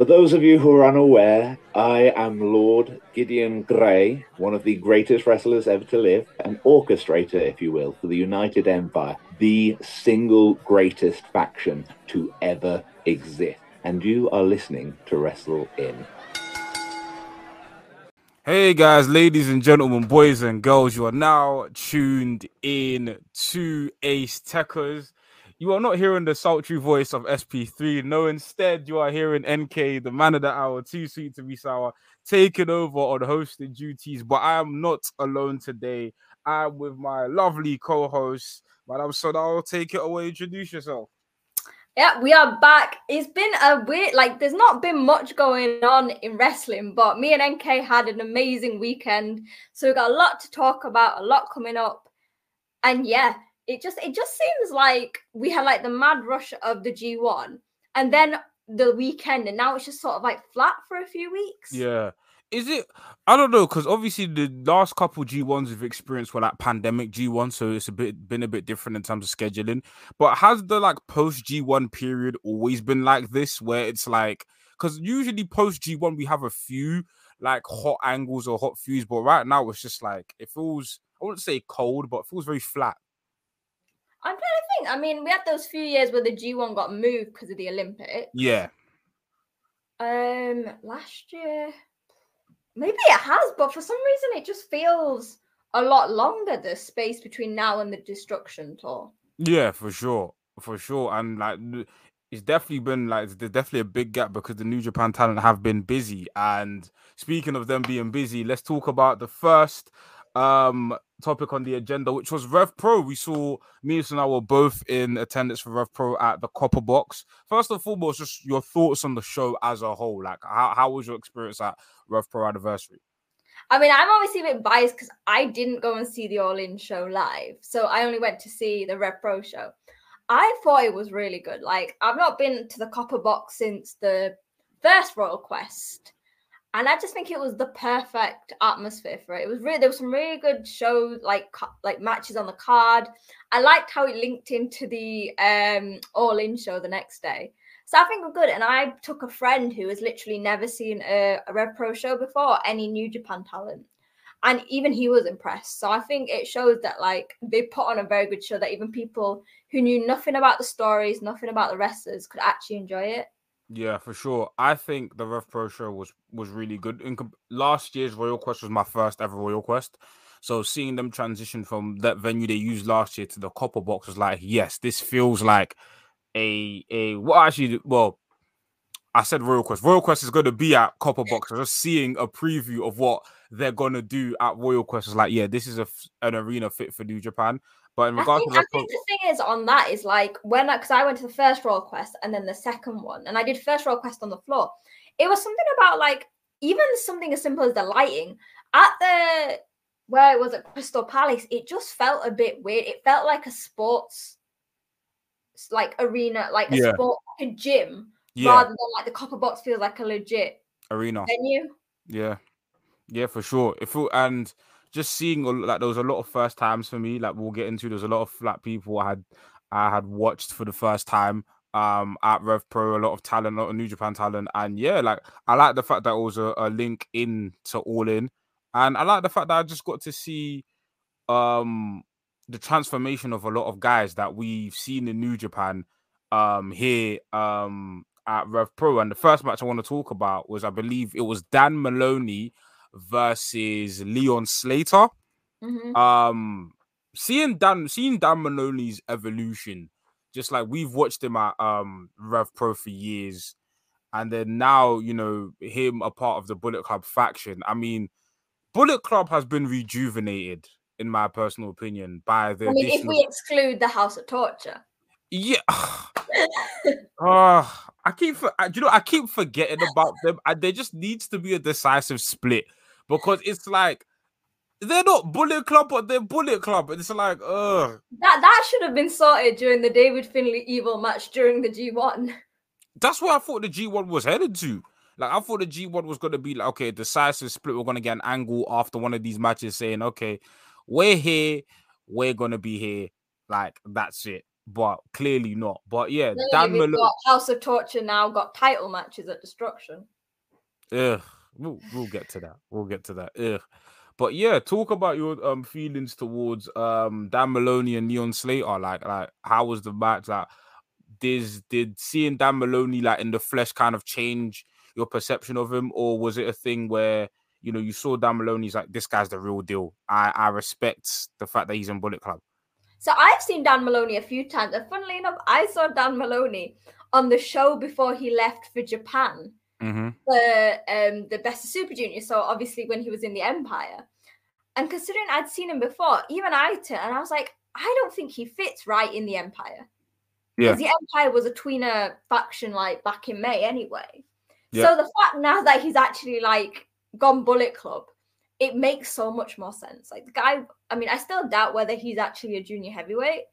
For those of you who are unaware, I am Lord Gideon Grey, one of the greatest wrestlers ever to live, an orchestrator, if you will, for the United Empire, the single greatest faction to ever exist. And you are listening to Wrestle In. Hey guys, ladies and gentlemen, boys and girls, you are now tuned in to Ace Techers. You are not hearing the sultry voice of SP3. No, instead, you are hearing NK, the man of the hour, too sweet to be sour, taking over on hosting duties. But I am not alone today. I'm with my lovely co-host, Madam Soda. I'll take it away. Introduce yourself. Yeah, we are back. It's been a weird, there's not been much going on in wrestling, but me and NK had an amazing weekend. So we got a lot to talk about, a lot coming up. And yeah, it just seems like we had the mad rush of the G1 and then the weekend, and now it's just sort of flat for a few weeks. Yeah. Is it? I don't know, because obviously the last couple G1s we've experienced were pandemic G1, so it's been a bit different in terms of scheduling. But has the post G1 period always been like this, where it's because usually post G1 we have a few hot angles or hot feuds, but right now it's just it feels, I wouldn't say cold, but it feels very flat. I'm trying to think. I mean, we had those few years where the G1 got moved because of the Olympics. Yeah. Last year. Maybe it has, but for some reason it just feels a lot longer, the space between now and the Destruction tour. Yeah, for sure. For sure. And it's definitely been there's definitely a big gap because the New Japan talent have been busy. And speaking of them being busy, let's talk about the first topic on the agenda, which was Rev Pro. We saw me and I were both in attendance for Rev Pro at the Copper Box. First and foremost, just your thoughts on the show as a whole. How was your experience at Rev Pro Anniversary? I mean, I'm obviously a bit biased because I didn't go and see the All In show live. So I only went to see the Rev Pro show. I thought it was really good. I've not been to the Copper Box since the first Royal Quest. And I just think it was the perfect atmosphere for it. It was really, there was some really good shows, like matches on the card. I liked how it linked into the All In show the next day. So I think we're good. And I took a friend who has literally never seen a Rev Pro show before, any New Japan talent. And even he was impressed. So I think it shows that they put on a very good show, that even people who knew nothing about the stories, nothing about the wrestlers could actually enjoy it. Yeah, for sure. I think the Rev Pro show was really good. Last year's Royal Quest was my first ever Royal Quest. So seeing them transition from that venue they used last year to the Copper Box was yes, this feels like I said Royal Quest. Royal Quest is going to be at Copper Box. Just seeing a preview of what they're going to do at Royal Quest is yeah, this is an arena fit for New Japan. But in regards I think the thing is on that is because I went to the first Royal Quest and then the second one, and I did first Royal Quest on the floor. It was something about even something as simple as the lighting at the where it was at Crystal Palace. It just felt a bit weird. It felt like a sports arena, a gym, rather than the Copper Box feels like a legit arena venue. Yeah, for sure. And just seeing there was a lot of first times for me. We'll get into. There's a lot of flat people I had watched for the first time at Rev Pro. A lot of talent, a lot of New Japan talent, and yeah, I like the fact that it was a link in to All In, and I like the fact that I just got to see the transformation of a lot of guys that we've seen in New Japan here at Rev Pro. And the first match I want to talk about was, I believe it was Dan Maloney versus Leon Slater. Mm-hmm. Seeing Dan Maloney's evolution, just we've watched him at Rev Pro for years, and then now him a part of the Bullet Club faction. I mean, Bullet Club has been rejuvenated, in my personal opinion, by the if we exclude the House of Torture. Yeah. I keep forgetting about them, and there just needs to be a decisive split, because it's they're not Bullet Club, but they're Bullet Club, and it's that should have been sorted during the David Finlay Evil match during the G1. That's what I thought the G1 was headed to. I thought the G1 was going to be okay, decisive split. We're going to get an angle after one of these matches saying, okay, we're here, we're going to be here. That's it. but clearly not. But yeah, Clearly Dan we've Malone. got House of Torture now, got title matches at Destruction. Ugh, we'll get to that. We'll get to that. Ugh. But yeah, talk about your feelings towards Dan Maloney and Leon Slater. Like how was the match? Like did seeing Dan Maloney like in the flesh kind of change your perception of him, or was it a thing where you saw Dan Maloney's like, this guy's the real deal. I respect the fact that he's in Bullet Club. So I've seen Dan Maloney a few times, and funnily enough, I saw Dan Maloney on the show before he left for Japan. The Best of Super Junior. So obviously when he was in the Empire, and considering I'd seen him before, even I turned and I was like, I don't think he fits right in the Empire. Because the Empire was a tweener faction like back in May anyway. Yeah. So the fact now that he's actually like gone Bullet Club, it makes so much more sense. Like the guy, I mean, I still doubt whether he's actually a junior heavyweight,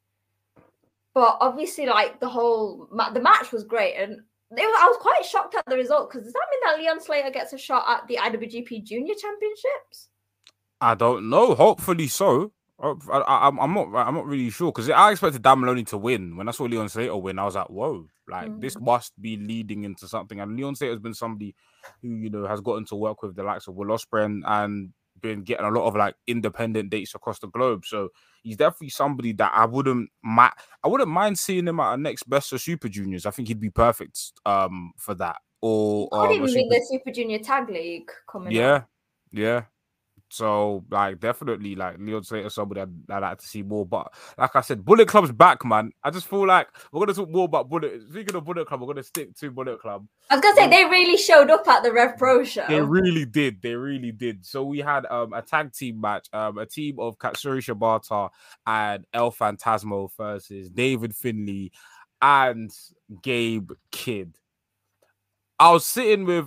but obviously like the match was great, and I was quite shocked at the result, because does that mean that Leon Slater gets a shot at the IWGP Junior Championships? I don't know. Hopefully so. I'm not really sure, because I expected Dan Maloney to win. When I saw Leon Slater win, I was like, whoa, like this must be leading into something. And Leon Slater has been somebody who has gotten to work with the likes of Will Ospreay and been getting a lot of like independent dates across the globe. So he's definitely somebody that I wouldn't mind seeing him at a next Best of Super Juniors. I think he'd be perfect for that. Or could even be the Super Junior Tag League coming up. Yeah. So, like, definitely, like, Leon Slater is somebody I'd like to see more. But, like I said, Bullet Club's back, man. I just feel like we're going to talk more about Bullet. Speaking of Bullet Club, we're going to stick to Bullet Club. I was going to say, they really showed up at the Rev Pro show. They really did. They really did. So, we had a tag team match, a team of Katsuri Shibata and El Phantasmo versus David Finlay and Gabe Kidd. I was sitting with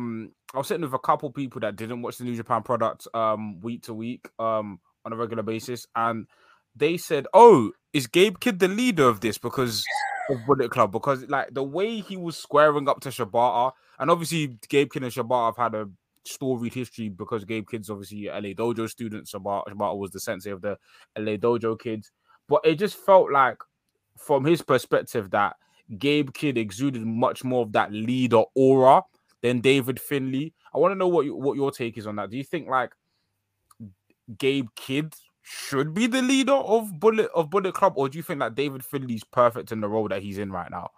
a couple people that didn't watch the New Japan product week to week on a regular basis, and they said, "Oh, is Gabe Kidd the leader of this because of Bullet Club?" Because like the way he was squaring up to Shibata, and obviously Gabe Kidd and Shibata have had a storied history, because Gabe Kidd's obviously a LA Dojo student. Shibata was the sensei of the LA Dojo kids, but it just felt like, from his perspective, that Gabe Kidd exuded much more of that leader aura than David Finlay. I want to know what your take is on that. Do you think like Gabe Kidd should be the leader of Bullet Club, or do you think that David Finlay's perfect in the role that he's in right now?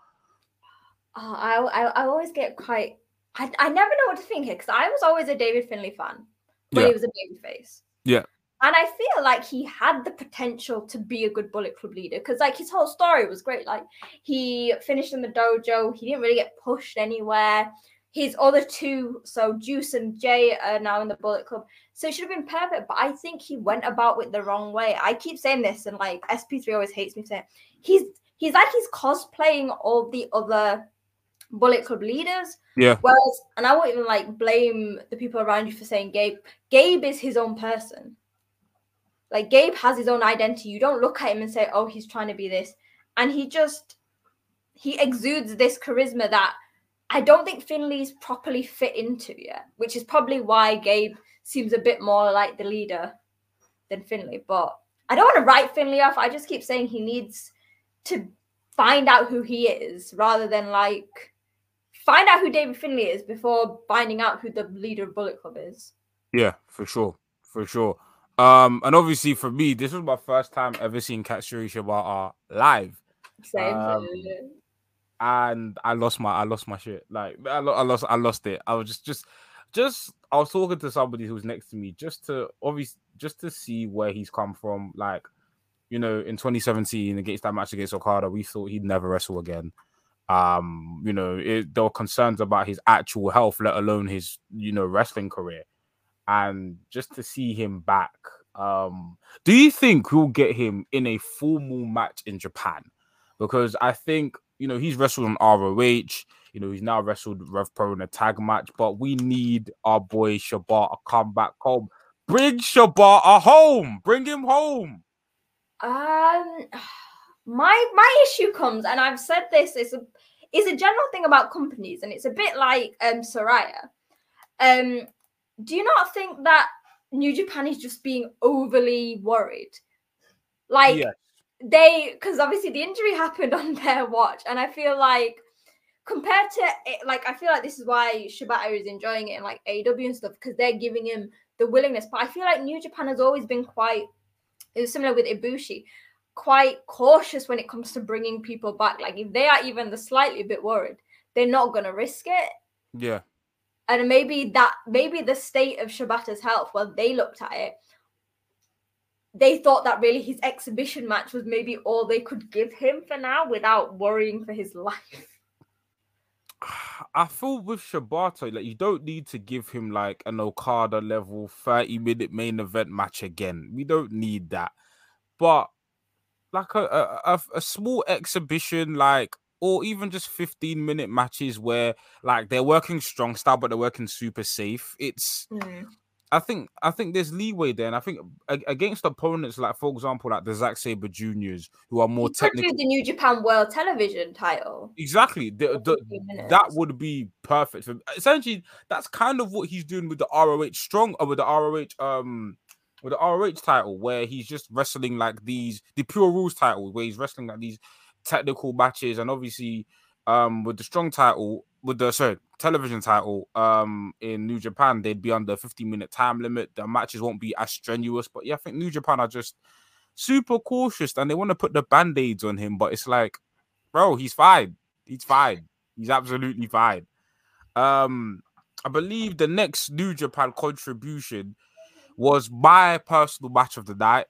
I always get quite. I never know what to think here, because I was always a David Finlay fan when he was a babyface. Yeah. And I feel like he had the potential to be a good Bullet Club leader, because like his whole story was great. Like he finished in the dojo, he didn't really get pushed anywhere. His other two, so Juice and Jay, are now in the Bullet Club. So it should have been perfect, but I think he went about it the wrong way. I keep saying this, and like SP3 always hates me saying it. He's cosplaying all the other Bullet Club leaders. Yeah. Whereas, and I won't even like blame the people around you for saying Gabe. Gabe is his own person. Like, Gabe has his own identity. You don't look at him and say, oh, he's trying to be this. And he exudes this charisma that I don't think Finlay's properly fit into yet, which is probably why Gabe seems a bit more like the leader than Finlay. But I don't want to write Finlay off. I just keep saying he needs to find out who he is, rather than like find out who David Finlay is before finding out who the leader of Bullet Club is. Yeah, for sure. And obviously for me, this was my first time ever seeing Katsuri Shibata live. Same. And I lost my shit. Like I lost it. I was just I was talking to somebody who was next to me just to see where he's come from. Like, in 2017 against that match against Okada, we thought he'd never wrestle again. There were concerns about his actual health, let alone his wrestling career. And just to see him back, do you think we'll get him in a formal match in Japan? Because I think, he's wrestled on ROH, he's now wrestled Rev Pro in a tag match, but we need our boy Shibata come back home. Bring Shibata home. Bring him home. My issue comes, and I've said this, is a general thing about companies, and it's a bit like Saraya. Do you not think that New Japan is just being overly worried? Like, yes. because obviously the injury happened on their watch, and I feel like compared to it, like I feel like this is why Shibata is enjoying it in like AEW and stuff, because they're giving him the willingness. But I feel like New Japan has always been quite, it was similar with Ibushi, quite cautious when it comes to bringing people back. Like if they are even the slightly bit worried, they're not gonna risk it. Yeah. And maybe the state of Shibata's health, when they looked at it, they thought that really his exhibition match was maybe all they could give him for now without worrying for his life. I feel with Shibata, like you don't need to give him like an Okada level 30-minute main event match again. We don't need that. But like a small exhibition, like, or even just 15-minute matches where like they're working strong style, but they're working super safe. It's I think there's leeway there, and I think against opponents like, for example, like the Zack Sabre Juniors, who are more technical. The New Japan World Television title. Exactly, that would be perfect for him. Essentially, that's kind of what he's doing with the ROH with the ROH title, where he's just wrestling like the Pure Rules title, where he's wrestling like these technical matches, and obviously with the strong title, with the television title in New Japan, they'd be under 15-minute time limit. The matches won't be as strenuous, but yeah, I think New Japan are just super cautious and they want to put the band-aids on him, but it's like, bro, he's fine. He's absolutely fine. I believe the next New Japan contribution was my personal match of the night,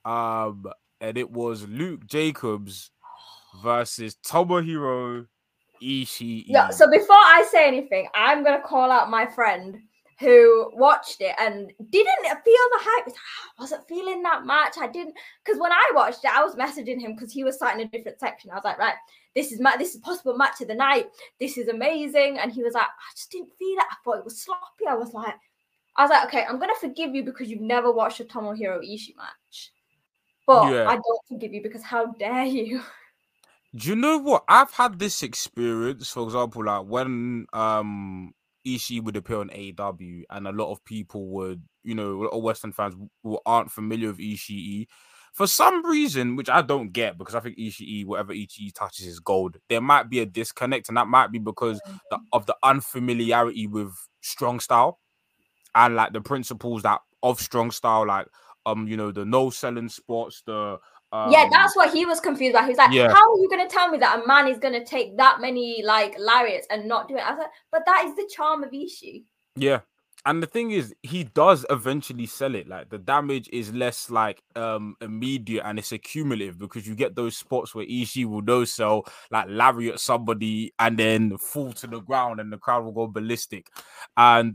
and it was Luke Jacobs versus Tomohiro Ishii. Yeah, so before I say anything, I'm gonna call out my friend who watched it and didn't feel the hype. I wasn't feeling that match. I didn't, because when I watched it, I was messaging him because he was starting a different section. I was like, right, this is possible match of the night. This is amazing. And he was like, I just didn't feel it. I thought it was sloppy. I was like, okay, I'm gonna forgive you because you've never watched a Tomohiro Ishii match. But yeah, I don't forgive you because how dare you? Do you know what? I've had this experience, for example, like when Ishii would appear on AEW, and a lot of people would, a lot of Western fans who aren't familiar with Ishii, for some reason, which I don't get, because I think Ishii, whatever Ishii touches is gold. There might be a disconnect, and that might be because of the unfamiliarity with strong style and like the principles of strong style, like the no selling spots, that's what he was confused about. He was like, how are you going to tell me that a man is going to take that many like lariats and not do it? I was like, but that is the charm of Ishii. Yeah. And the thing is, he does eventually sell it. Like the damage is less like immediate and it's accumulative, because you get those spots where Ishii will no sell, like lariat somebody and then fall to the ground and the crowd will go ballistic. And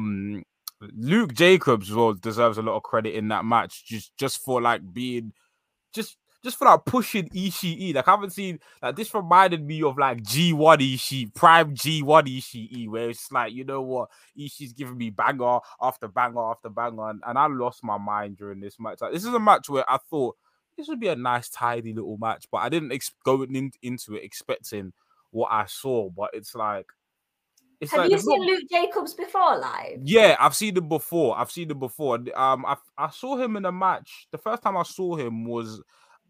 Luke Jacobs deserves a lot of credit in that match, just for like being just for like pushing Ishii. Like I haven't seen, like, this reminded me of like G1 Ishii, prime G1 Ishii, where it's like, you know what, Ishii's giving me banger after banger after banger, and I lost my mind during this match. Like, this is a match where I thought this would be a nice tidy little match, but I didn't go into it expecting what I saw. But it's like, have you seen Luke Jacobs before live? Yeah, I've seen him before. I saw him in a match. The first time I saw him was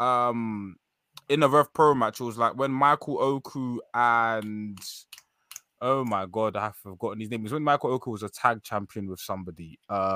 in a Rev Pro match. It was like when Michael Oku and oh my god, I've forgotten his name. It was when Michael Oku was a tag champion with somebody.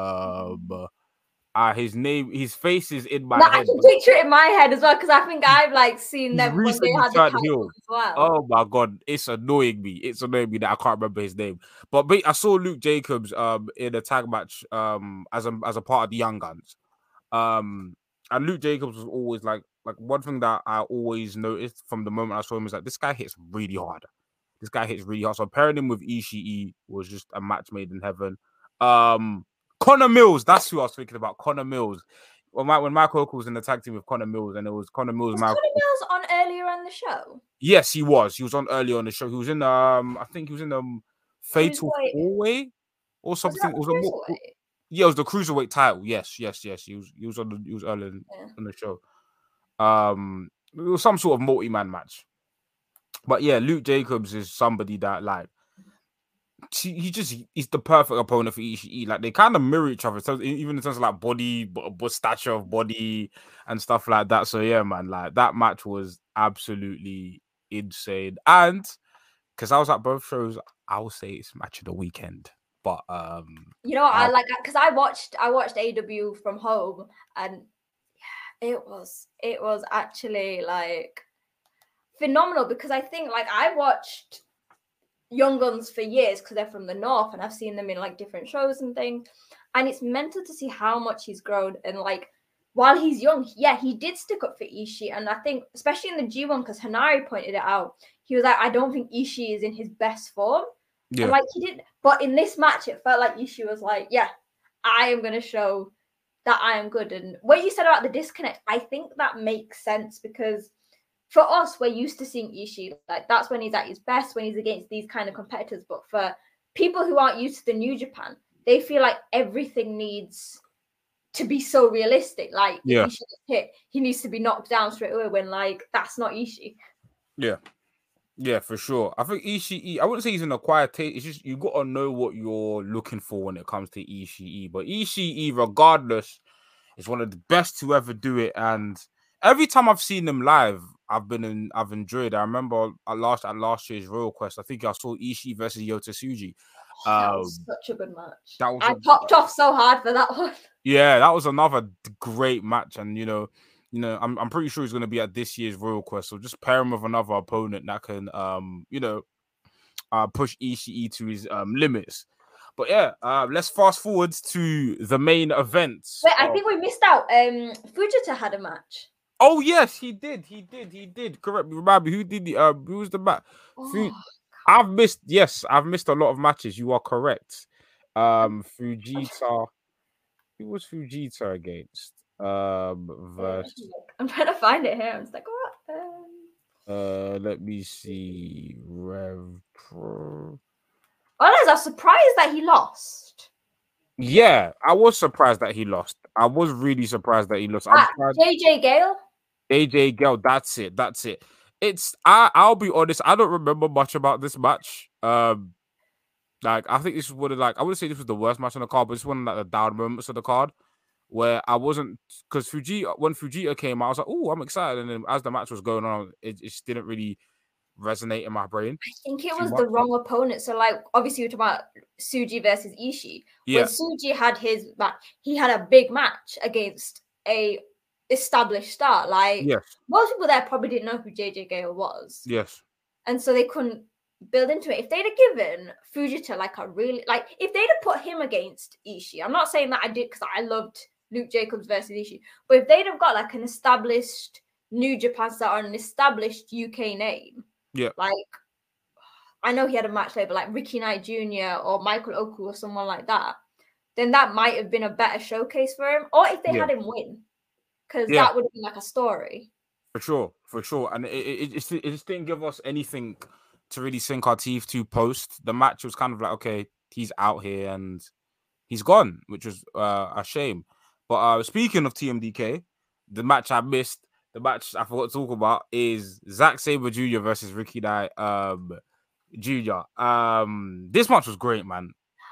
His face is in my head. I can picture it in my head as well, because I think I've like seen them when they had the title as well. Oh my god, it's annoying me. It's annoying me that I can't remember his name. But I saw Luke Jacobs in a tag match as a part of the Young Guns. And Luke Jacobs was always like one thing that I always noticed from the moment I saw him is like, this guy hits really hard. This guy hits really hard. So pairing him with Ishii was just a match made in heaven. Connor Mills, that's who I was thinking about. Connor Mills. When Michael Oku was in the tag team with Connor Mills, and it was Connor Mills. Was Connor Mills on earlier on the show? Yes, he was. He was on earlier on the show. He was in I think he was in Fatal 4-Way or something. It was the cruiserweight title. Yes. He was earlier on the show. It was some sort of multi-man match. But yeah, Luke Jacobs is somebody that, like, he's the perfect opponent for Ishii. Like they kind of mirror each other, so even in terms of like body, stature of body and stuff like that. So yeah, man, like that match was absolutely insane. And because I was at both shows, I would say it's match of the weekend. But you know what, I like because I watched AW from home, and yeah, it was actually like phenomenal, because I think like I watched Young Guns for years because they're from the north, and I've seen them in like different shows and things, and it's mental to see how much he's grown. And like while he's young, yeah, he did stick up for Ishii, and I think especially in the G1, because Hanari pointed it out, he was like, I don't think Ishii is in his best form. yeah, and like he did, but in this match it felt like Ishii was like, yeah, I am going to show that I am good. And what you said about the disconnect, I think that makes sense, because for us, we're used to seeing Ishii, like that's when he's at his best, when he's against these kind of competitors. But for people who aren't used to the New Japan, they feel like everything needs to be so realistic. Like if Ishii gets hit, he needs to be knocked down straight away, when like that's not Ishii. Yeah, for sure. I think Ishii, I wouldn't say he's in a quiet taste. It's just you got to know what you're looking for when it comes to Ishii. But Ishii, regardless, is one of the best to ever do it. And every time I've seen him live, I've enjoyed. I remember at last year's Royal Quest, I think I saw Ishii versus Yota Tsuji. That was such a good match. I popped off so hard for that one. Yeah, that was another great match, and I'm pretty sure he's going to be at this year's Royal Quest. So just pair him with another opponent that can push Ishii to his limits. But yeah, let's fast forward to the main event. Wait, I think we missed out. Fujita had a match. Oh yes, he did. Correct. Remind me, who did who was the match? I've missed a lot of matches. You are correct. Fujita. Who was Fujita against? Versus... I'm trying to find it here. I'm just like, what? Let me see. Rev Pro. Honestly, I was surprised that he lost. Yeah, I was surprised that he lost. I was really surprised that he lost. JJ Gale. AJ Gale, that's it. I'll be honest, I don't remember much about this match. Like I think this would have I wouldn't say this was the worst match on the card, but it's one of the down moments of the card where I wasn't, because when Fujita came out, I was like, oh, I'm excited. And then as the match was going on, it just didn't really resonate in my brain. I think it was the wrong opponent. So like obviously you're talking about Tsuji versus Ishii. Yeah. When Tsuji had his match, he had a big match against a established star. Like most people there probably didn't know who JJ Gale was. Yes. And so they couldn't build into it. If they'd have given Fujita if they'd have put him against Ishii, I'm not saying that I did because I loved Luke Jacobs versus Ishii, but if they'd have got like an established New Japan star or an established UK name, like I know he had a match later, but like Ricky Knight Jr. or Michael Oku or someone like that, then that might have been a better showcase for him. Or if they had him win, because that would have been like a story. For sure. And it just didn't give us anything to really sink our teeth to post. The match was kind of like, okay, he's out here and he's gone, which was a shame. But speaking of TMDK, the match I missed, the match I forgot to talk about is Zack Sabre Jr. versus Ricky Knight Jr. This match was great, man.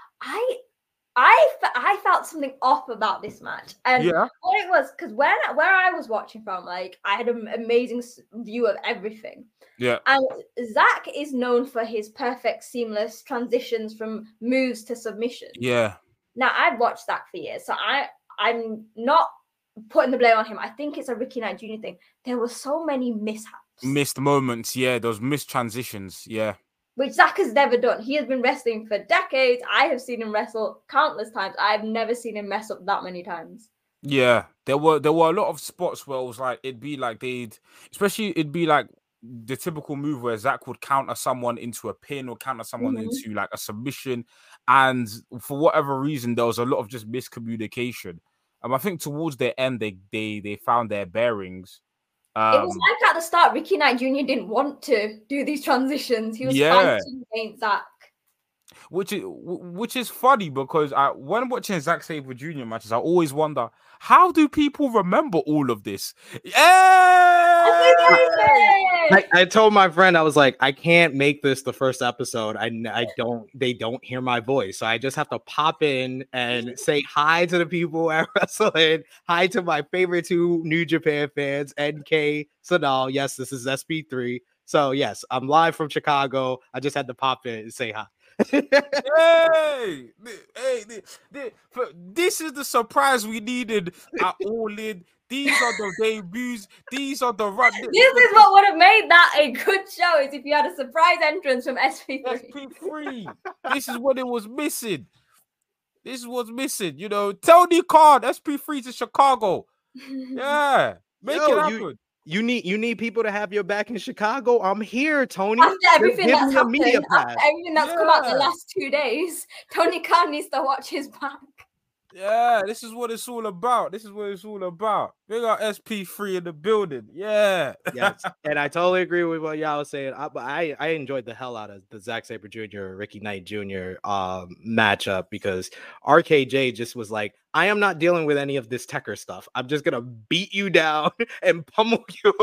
I felt something off about this match, and what it was, because where I was watching from, like I had an amazing view of everything. Yeah, and Zack is known for his perfect, seamless transitions from moves to submission. Yeah. Now I've watched that for years, so I'm not putting the blame on him. I think it's a Ricky Knight Jr. thing. There were so many missed moments. Yeah, those missed transitions. Yeah. Which Zack has never done. He has been wrestling for decades. I have seen him wrestle countless times. I've never seen him mess up that many times. Yeah, there were a lot of spots where it was like it'd be like it'd be like the typical move where Zack would counter someone into a pin or counter someone into like a submission, and for whatever reason there was a lot of just miscommunication. I think towards the end they found their bearings. It was like at the start, Ricky Knight Jr. didn't want to do these transitions. He was fighting against Zack. which is funny because when watching Zack Sabre Jr. matches, I always wonder, how do people remember all of this? I told my friend, I was like, I can't make this the first episode. They don't hear my voice. So I just have to pop in and say hi to the people at Wrestling, hi to my favorite 2 New Japan fans, NK, Sanal. Yes, this is SP3. So yes, I'm live from Chicago. I just had to pop in and say hi. This is the surprise we needed at All In. These are the debuts. These are the run. This is what would have made that a good show, is if you had a surprise entrance from SP3. SP3. This is what it was missing. This is what's missing. You know, Tony Khan, SP3 to Chicago. Yeah, make it happen. You need people to have your back in Chicago. I'm here, Tony. After everything that's happened, after everything that's come out the last 2 days, Tony Khan needs to watch his back. Yeah, this is what it's all about. This is what it's all about. We got SP3 in the building. Yeah. Yes. And I totally agree with what y'all was saying. I enjoyed the hell out of the Zack Sabre Jr., Ricky Knight Jr. Matchup because RKJ just was like, I am not dealing with any of this Tekker stuff. I'm just going to beat you down and pummel you.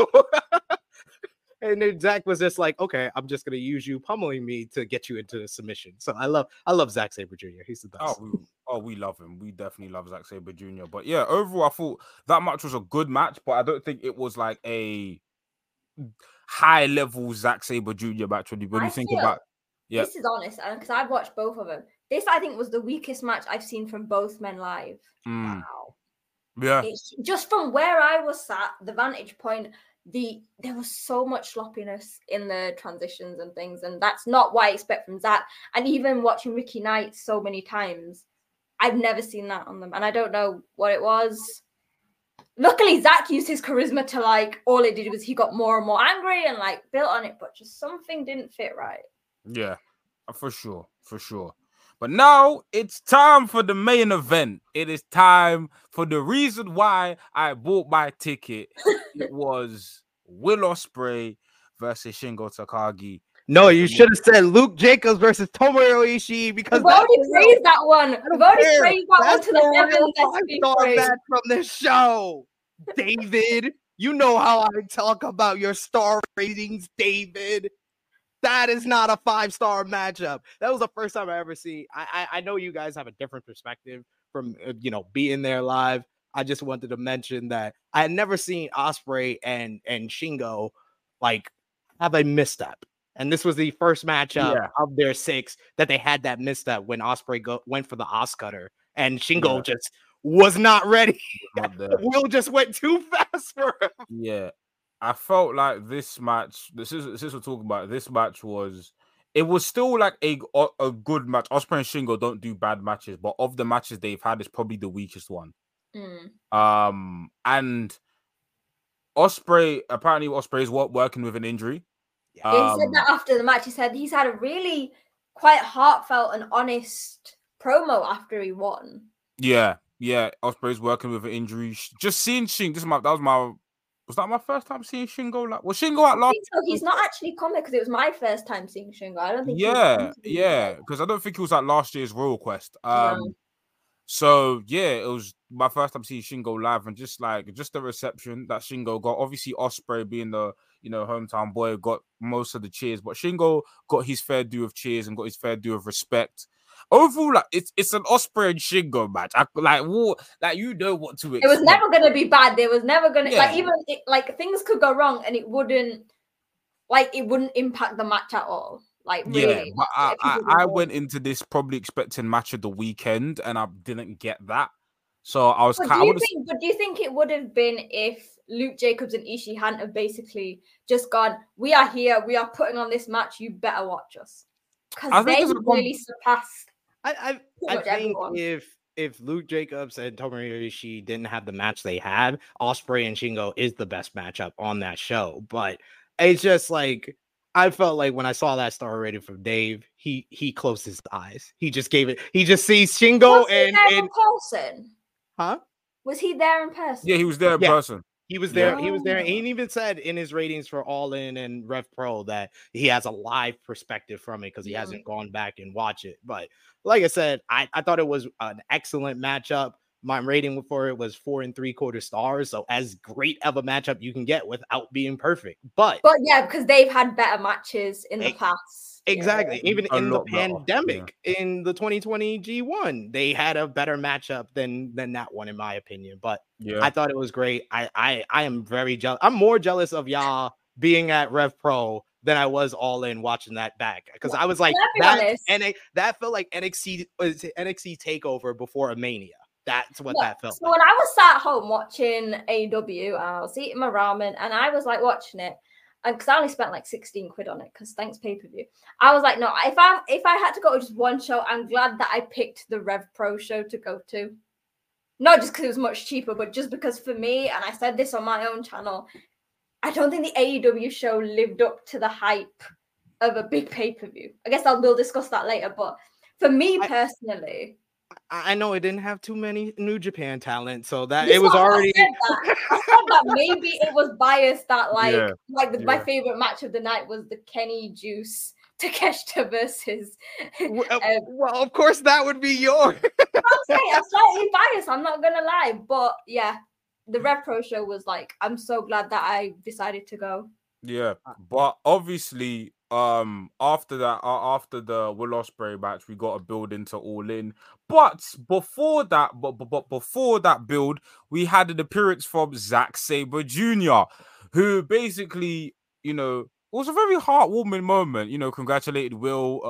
And then Zack was just like, okay, I'm just going to use you pummeling me to get you into a submission. So I love Zack Sabre Jr. He's the best. We love him. We definitely love Zack Sabre Jr. But yeah, overall, I thought that match was a good match, but I don't think it was like a high level Zack Sabre Jr. match when you think about. Yeah, this is honest, because I've watched both of them. This, I think, was the weakest match I've seen from both men live. Wow. Yeah. It's just from where I was sat, the vantage point. There was so much sloppiness in the transitions and things, and that's not what I expect from Zack. And even watching Ricky Knight so many times, I've never seen that on them, and I don't know what it was. Luckily, Zack used his charisma to all it did was he got more and more angry and built on it, but just something didn't fit right. Yeah, for sure. But now it's time for the main event. It is time for the reason why I bought my ticket. It was Will Ospreay versus Shingo Takagi. No, you should have said Luke Jacobs versus Tomohiro Ishii because we've already praised that one. We've already praised that one to the heavens. That's from this show, David. You know how I talk about your star ratings, David. That is not a 5-star matchup. That was the first time I ever see. I know you guys have a different perspective from being there live. I just wanted to mention that I had never seen Ospreay and Shingo have a misstep. And this was the first matchup of their 6 that they had that misstep when Ospreay went for the Oscutter and Shingo just was not ready. Will just went too fast for him. Yeah. I felt like this match, this is we're talking about, this match was still a good match. Ospreay and Shingo don't do bad matches, but of the matches they've had, it's probably the weakest one. And Ospreay is working with an injury. He said that after the match. He said he's had a really quite heartfelt and honest promo after he won. Yeah. Ospreay's working with an injury. Just seeing was that my first time seeing Shingo? Was Shingo at last? So he's not actually come here because it was my first time seeing Shingo. I don't think. Because I don't think he was at last year's Royal Quest. So it was my first time seeing Shingo live, and just the reception that Shingo got. Obviously, Ospreay being the hometown boy got most of the cheers, but Shingo got his fair due of cheers and got his fair due of respect. Overall, it's an Ospreay and Shingo match. You know what to expect. It was never going to be bad. There was never going to things could go wrong, and it wouldn't impact the match at all. Really. But I went into this probably expecting match of the weekend, and I didn't get that. So I was. But do you think it would have been if Luke Jacobs and Ishii hadn't have basically just gone, "We are here. We are putting on this match. You better watch us," because they really surpassed. I think if Luke Jacobs and Tomohiro Ishii didn't have the match they had, Ospreay and Shingo is the best matchup on that show. But it's just I felt like when I saw that star rating from Dave, he closed his eyes. He just gave it. He just sees Shingo in person. Huh? Was he there in person? Yeah, he was there in person. He was there. He was there. And he even said in his ratings for All In and Rev Pro that he has a live perspective from it because he hasn't gone back and watched it. But like I said, I thought it was an excellent matchup. My rating for it was 4 3/4 stars. So as great of a matchup you can get without being perfect. But yeah, because they've had better matches in the past. Exactly. Even in the better. pandemic, in the 2020 G1, they had a better matchup than that one, in my opinion. But I thought it was great. I am very jealous. I'm more jealous of y'all being at Rev Pro than I was All In watching that back. Because I was like, that felt like NXT takeover before a Mania. That's what that felt like. When I was sat home watching AEW, I was eating my ramen and I was like watching it. And because I only spent like 16 quid on it, because thanks pay-per-view. I was like, no, if I had to go to just one show, I'm glad that I picked the Rev Pro show to go to. Not just because it was much cheaper, but just because for me, and I said this on my own channel, I don't think the AEW show lived up to the hype of a big pay-per-view. I guess we'll discuss that later, but for me personally, I know it didn't have too many New Japan talent, so that it was already. I said that maybe it was biased that my favorite match of the night was the Kenny Juice Takeshita versus. Well, of course that would be yours. I'm saying I'm slightly biased. I'm not gonna lie, but yeah, the Rev Pro show was like. I'm so glad that I decided to go. Yeah, but obviously, after the Will Ospreay match, we got to build into All In. But before that, before that build, we had an appearance from Zack Sabre Jr., who basically, it was a very heartwarming moment. Congratulated Will,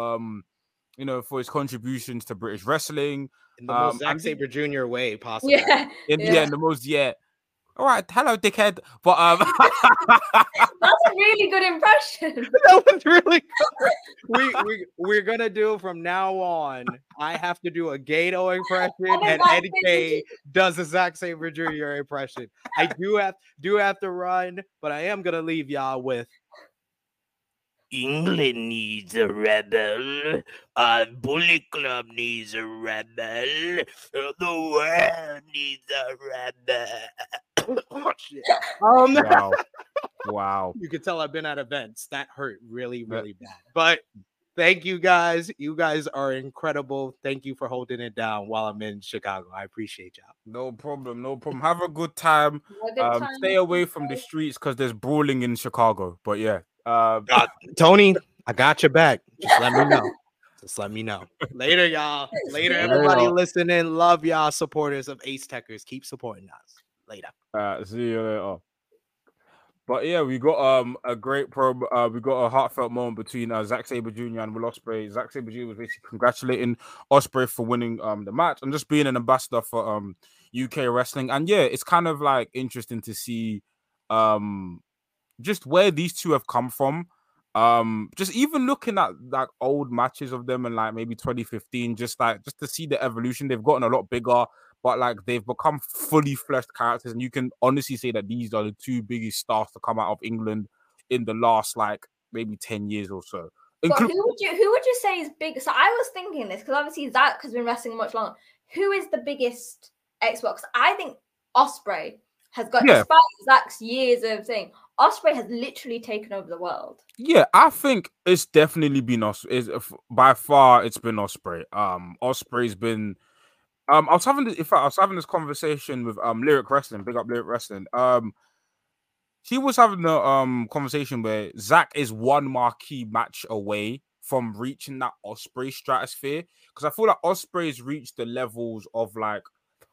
for his contributions to British wrestling in the most Zack Sabre Jr. way possible. In the most All right, hello, dickhead. But that's a really good impression. That was really good. We're gonna do from now on. I have to do a Gato impression, and Eddie K does a Zack Sabre Jr. impression. I do have to run, but I am gonna leave y'all with. England needs a rebel. Bullet Club needs a rebel. The world needs a rebel. Oh, shit. Wow. You can tell I've been at events. That hurt really, really bad. But thank you guys. You guys are incredible. Thank you for holding it down while I'm in Chicago. I appreciate y'all. No problem. Have a good time. Stay away from the streets because there's brawling in Chicago. But yeah. Tony, I got your back. Just let me know. Later, y'all. Later, everybody listening. Love y'all, supporters of Ace Techers. Keep supporting us. Later. See you later. But yeah, we got a great we got a heartfelt moment between Zack Sabre Jr. and Will Ospreay. Zack Sabre Jr. was basically congratulating Ospreay for winning the match and just being an ambassador for UK wrestling. And yeah, it's kind of like interesting to see just where these two have come from. Just even looking at like old matches of them and like maybe 2015, just to see the evolution. They've gotten a lot bigger, but like they've become fully fleshed characters, and you can honestly say that these are the two biggest stars to come out of England in the last like maybe 10 years or so. But who would you say is big? So I was thinking this because obviously Zack has been wrestling much longer. Who is the biggest Xbox? I think Ospreay has got, despite Zack's years of thing, Ospreay has literally taken over the world. Yeah, I think it's definitely been Ospreay. By far, it's been Ospreay. Ospreay's been. I was having this conversation with Lyric Wrestling. Big up Lyric Wrestling. He was having a conversation where Zack is one marquee match away from reaching that Ospreay stratosphere, because I feel like Ospreay's reached the levels of like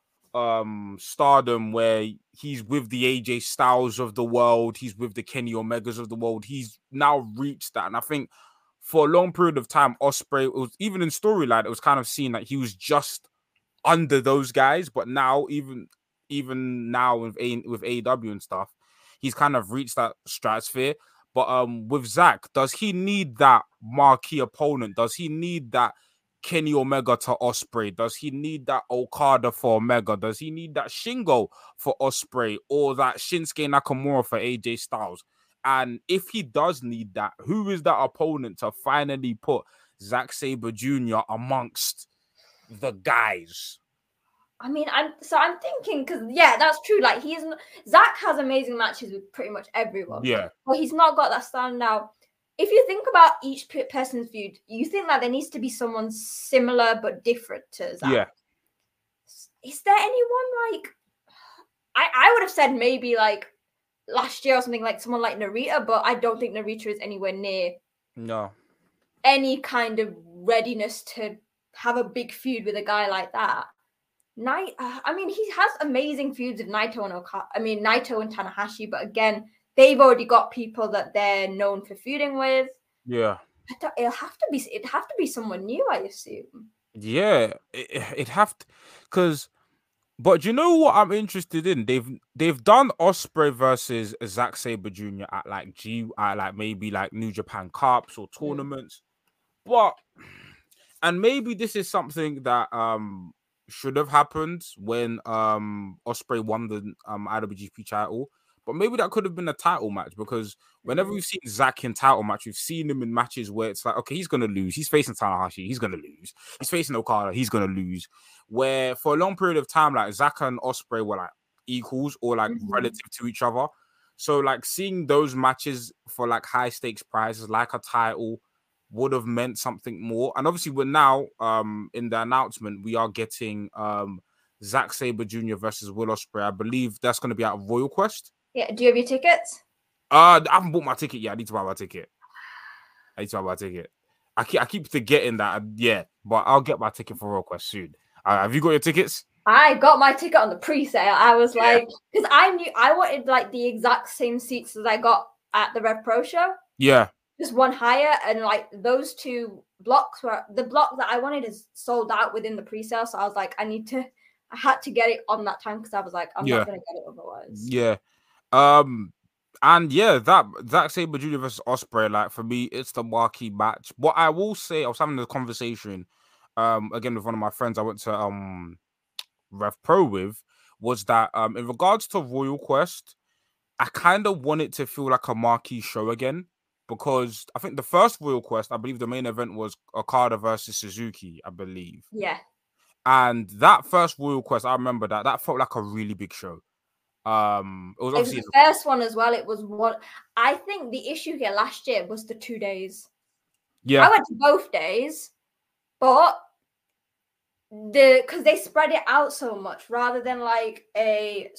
stardom where he's with the AJ Styles of the world, he's with the Kenny Omegas of the world. He's now reached that, and I think for a long period of time, Ospreay was, even in storyline, it was kind of seen that he was just under those guys. But now, even now with AEW and stuff, he's kind of reached that stratosphere. But with Zack, does he need that marquee opponent? Does he need that Kenny Omega to Ospreay? Does he need that Okada for Omega? Does he need that Shingo for Ospreay, or that Shinsuke Nakamura for AJ Styles? And if he does need that, who is that opponent to finally put Zack Sabre Jr. amongst the guys? I mean, I'm thinking because that's true. Like Zach has amazing matches with pretty much everyone. Yeah. But he's not got that standout. If you think about each person's feud, you think that there needs to be someone similar but different to Zach. Yeah. Is there anyone like? I would have said maybe like last year or something, like someone like Narita, but I don't think Narita is anywhere near any kind of readiness to have a big feud with a guy like that. I mean, he has amazing feuds with Naito and Tanahashi, but again, they've already got people that they're known for feuding with. Yeah. It'd have to be someone new, I assume. Yeah, it have to, because. But you know what I'm interested in? They've done Ospreay versus Zack Sabre Jr. at like maybe like New Japan Cups or tournaments. And maybe this is something that should have happened when Ospreay won the IWGP title. But maybe that could have been a title match, because whenever we've seen Zack in title match, we've seen him in matches where it's like, okay, he's gonna lose. He's facing Tanahashi, he's gonna lose. He's facing Okada, he's gonna lose. Where for a long period of time, like Zack and Ospreay were like equals or like relative to each other. So like seeing those matches for like high stakes prizes, like a title, would have meant something more. And obviously, we're now in the announcement, we are getting Zack Sabre Jr. versus Will Ospreay. I believe that's going to be out of Royal Quest. Yeah, do you have your tickets? I haven't bought my ticket yet. I need to buy my ticket. I keep forgetting that. But I'll get my ticket for Royal Quest soon. Have you got your tickets? I got my ticket on the pre-sale. I was like, because I knew I wanted like the exact same seats as I got at the Rev Pro show. Yeah. Just one higher, and like those two blocks were the block that I wanted is sold out within the pre-sale. So I was like, I had to get it on that time, because I was like, I'm not gonna get it otherwise. Yeah. And that Zack Sabre Jr. versus Ospreay, like for me, it's the marquee match. What I will say, I was having a conversation again with one of my friends I went to Rev Pro with, was that in regards to Royal Quest, I kind of want it to feel like a marquee show again, because I think the first Royal Quest, I believe the main event was Okada versus Suzuki, I believe. Yeah. And that first Royal Quest, I remember that felt like a really big show. It was obviously the first one as well. It was what I think the issue here last year was the 2 days. Yeah, I went to both days, but because they spread it out so much rather than like a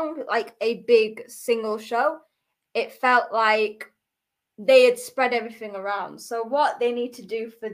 big single show, it felt like they had spread everything around. So what they need to do for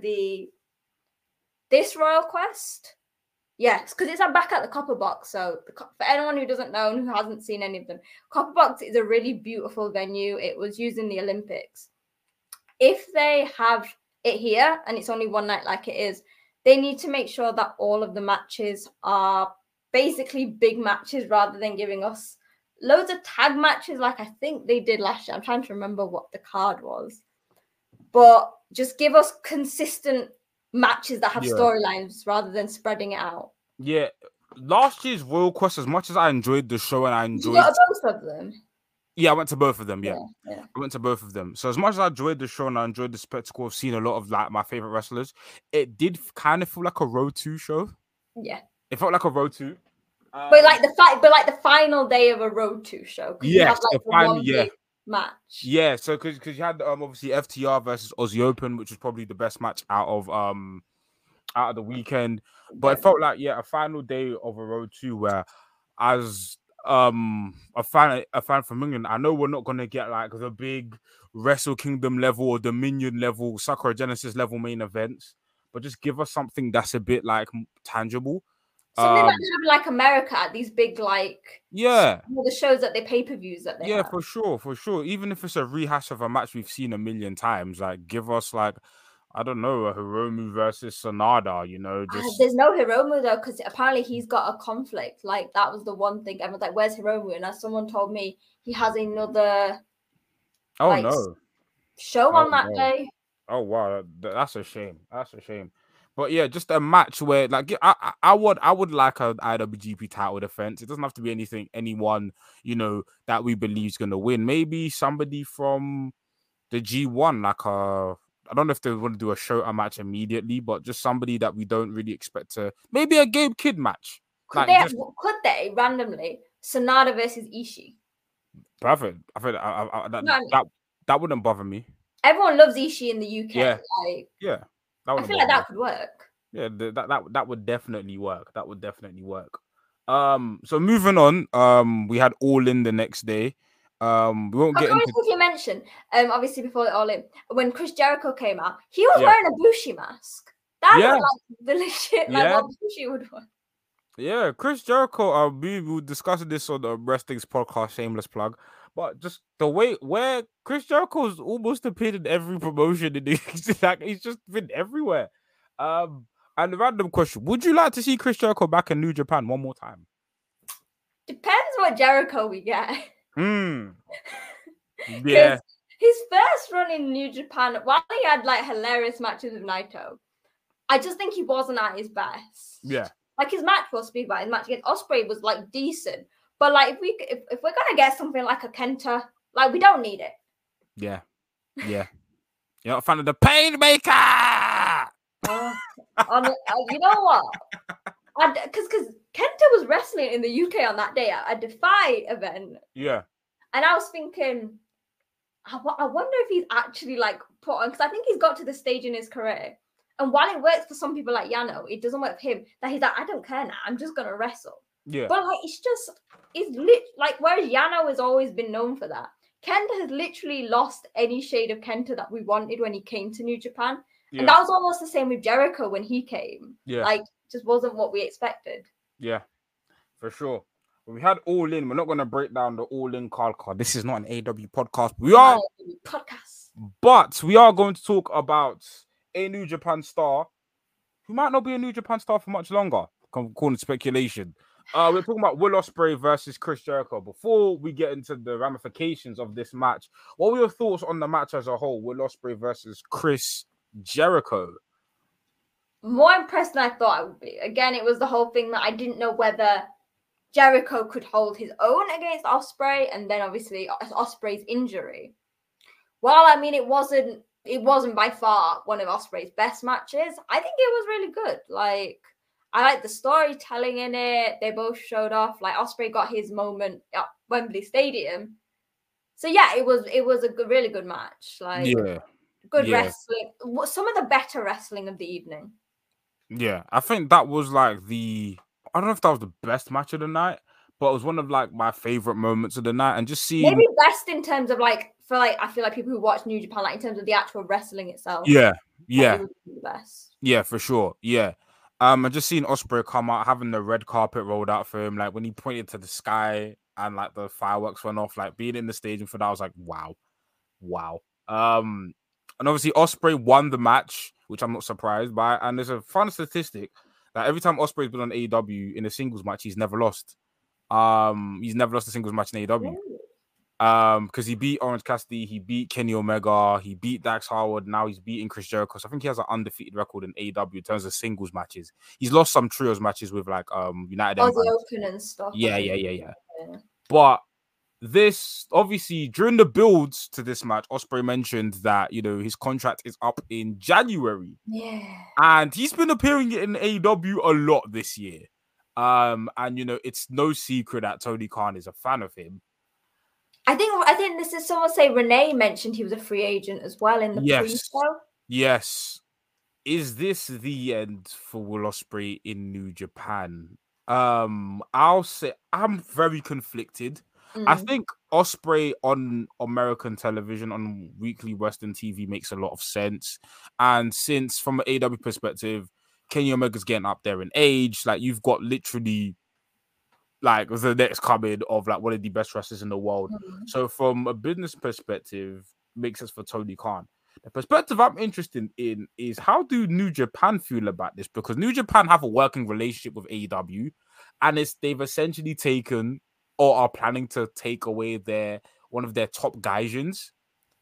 this Royal Quest. Yes, because it's back at the Copper Box. So for anyone who doesn't know and who hasn't seen any of them, Copper Box is a really beautiful venue. It was used in the Olympics. If they have it here and it's only one night like it is, they need to make sure that all of the matches are basically big matches rather than giving us loads of tag matches like I think they did last year. I'm trying to remember what the card was. But just give us consistent matches that have storylines rather than spreading it out. Yeah. Last year's Royal Quest, as much as I enjoyed the show and I enjoyed... You got both of them? Yeah, I went to both of them, yeah. I went to both of them. So as much as I enjoyed the show and I enjoyed the spectacle of seeing a lot of like my favorite wrestlers, it did kind of feel like a Road 2 show. Yeah. It felt like a Road 2. But like the final day of a Road 2 show. Yes, the final match. Yeah, so because you had obviously FTR versus Aussie Open, which was probably the best match out of the weekend. But it felt like a final day of a Road 2 where, as a fan from England, I know we're not gonna get like the big Wrestle Kingdom level or Dominion level, Sakura Genesis level main events, but just give us something that's a bit like tangible. Something like have like America at these big the shows that they pay-per-views that they have. For sure. Even if it's a rehash of a match we've seen a million times, like give us like, I don't know, a Hiromu versus Sanada, There's no Hiromu though, because apparently he's got a conflict. Like that was the one thing. Everyone's like, "Where's Hiromu?" And as someone told me, he has another show on that day. Oh wow, that's a shame. But yeah, just a match where like I would like an IWGP title defense. It doesn't have to be anyone that we believe is gonna win. Maybe somebody from the G1, like I don't know if they want to do a Shota match immediately, but just somebody that we don't really expect to. Maybe a Gabe Kidd match. Could Like, they randomly Sonata versus Ishii? perfect. I feel that wouldn't bother me. Everyone loves Ishii in the UK. Yeah. Like, Yeah, I feel like that could work. Yeah, that would definitely work. That would definitely work. So moving on, we had All In the next day. We won't get into. Quickly mention, obviously before the All In, when Chris Jericho came out, he was wearing a Bushi mask. That was like the legit, like what Bushi would wear. Yeah, Chris Jericho. We will discuss this on the Wrestling's podcast. Shameless plug. But just the way where Chris Jericho's almost appeared in every promotion in the like, he's just been everywhere. And the random question: would you like to see Chris Jericho back in New Japan one more time? Depends what Jericho we get. Yeah. His first run in New Japan, while he had like hilarious matches with Naito, I just think he wasn't at his best. Yeah. Like his match, we'll speak about his match against Ospreay was like decent, but like if we're gonna get something like a Kenta, like we don't need it. Yeah. You're not a fan of the Painmaker. You know what? Because Kenta was wrestling in the UK on that day at a Defy event. Yeah. And I was thinking, I wonder if he's actually like put on, because I think he's got to the stage in his career. And while it works for some people like Yano, it doesn't work for him. That he's like, I don't care now. I'm just gonna wrestle. Yeah. But like, like whereas Yano has always been known for that. Kenta has literally lost any shade of Kenta that we wanted when he came to New Japan. Yeah. And that was almost the same with Jericho when he came. Yeah. Like, just wasn't what we expected. Yeah, for sure. We had All In. We're not going to break down the All In card. This is not an AW podcast. We are but we are going to talk about a New Japan star who might not be a New Japan star for much longer, according to speculation. We're talking about Will Ospreay versus Chris Jericho. Before we get into the ramifications of this match, what were your thoughts on the match as a whole? Will Ospreay versus Chris Jericho. More impressed than I thought I would be. Again, it was the whole thing that I didn't know whether Jericho could hold his own against Ospreay, and then obviously Ospreay's injury. While I mean it wasn't by far one of Ospreay's best matches, I think it was really good. Like, I like the storytelling in it. They both showed off. Like, Ospreay got his moment at Wembley Stadium. So yeah, it was a really good match. Like, good wrestling. Some of the better wrestling of the evening. Yeah, I think that was like I don't know if that was the best match of the night, but it was one of like my favorite moments of the night. And just seeing maybe best in terms of like, for like, I feel like people who watch New Japan, like in terms of the actual wrestling itself. Yeah. The best. Yeah, for sure. Yeah. And just seeing Ospreay come out, having the red carpet rolled out for him, like when he pointed to the sky and like the fireworks went off, like being in the stadium for that, I was like, wow. And obviously Ospreay won the match, which I'm not surprised by. And there's a fun statistic that every time Ospreay's been on AEW in a singles match, he's never lost. He's never lost a singles match in AEW. Because he beat Orange Cassidy, he beat Kenny Omega, he beat Dax Harwood, now he's beating Chris Jericho. So I think he has an undefeated record in AEW in terms of singles matches. He's lost some trios matches with like United Empire. Open and stuff. Yeah. But this, obviously, during the builds to this match, Ospreay mentioned that, you know, his contract is up in January. Yeah. And he's been appearing in AEW a lot this year. And, you know, it's no secret that Tony Khan is a fan of him. I think this is someone say Renee mentioned he was a free agent as well in the pre-show. Yes. Is this the end for Will Ospreay in New Japan? I'll say I'm very conflicted. I think Ospreay on American television, on weekly Western TV, makes a lot of sense. And since from an AW perspective, Kenny Omega's getting up there in age, like you've got literally like the next coming of like one of the best wrestlers in the world. So from a business perspective, makes sense for Tony Khan. The perspective I'm interested in is how do New Japan feel about this? Because New Japan have a working relationship with AEW, and they've essentially taken or are planning to take away one of their top gaijins.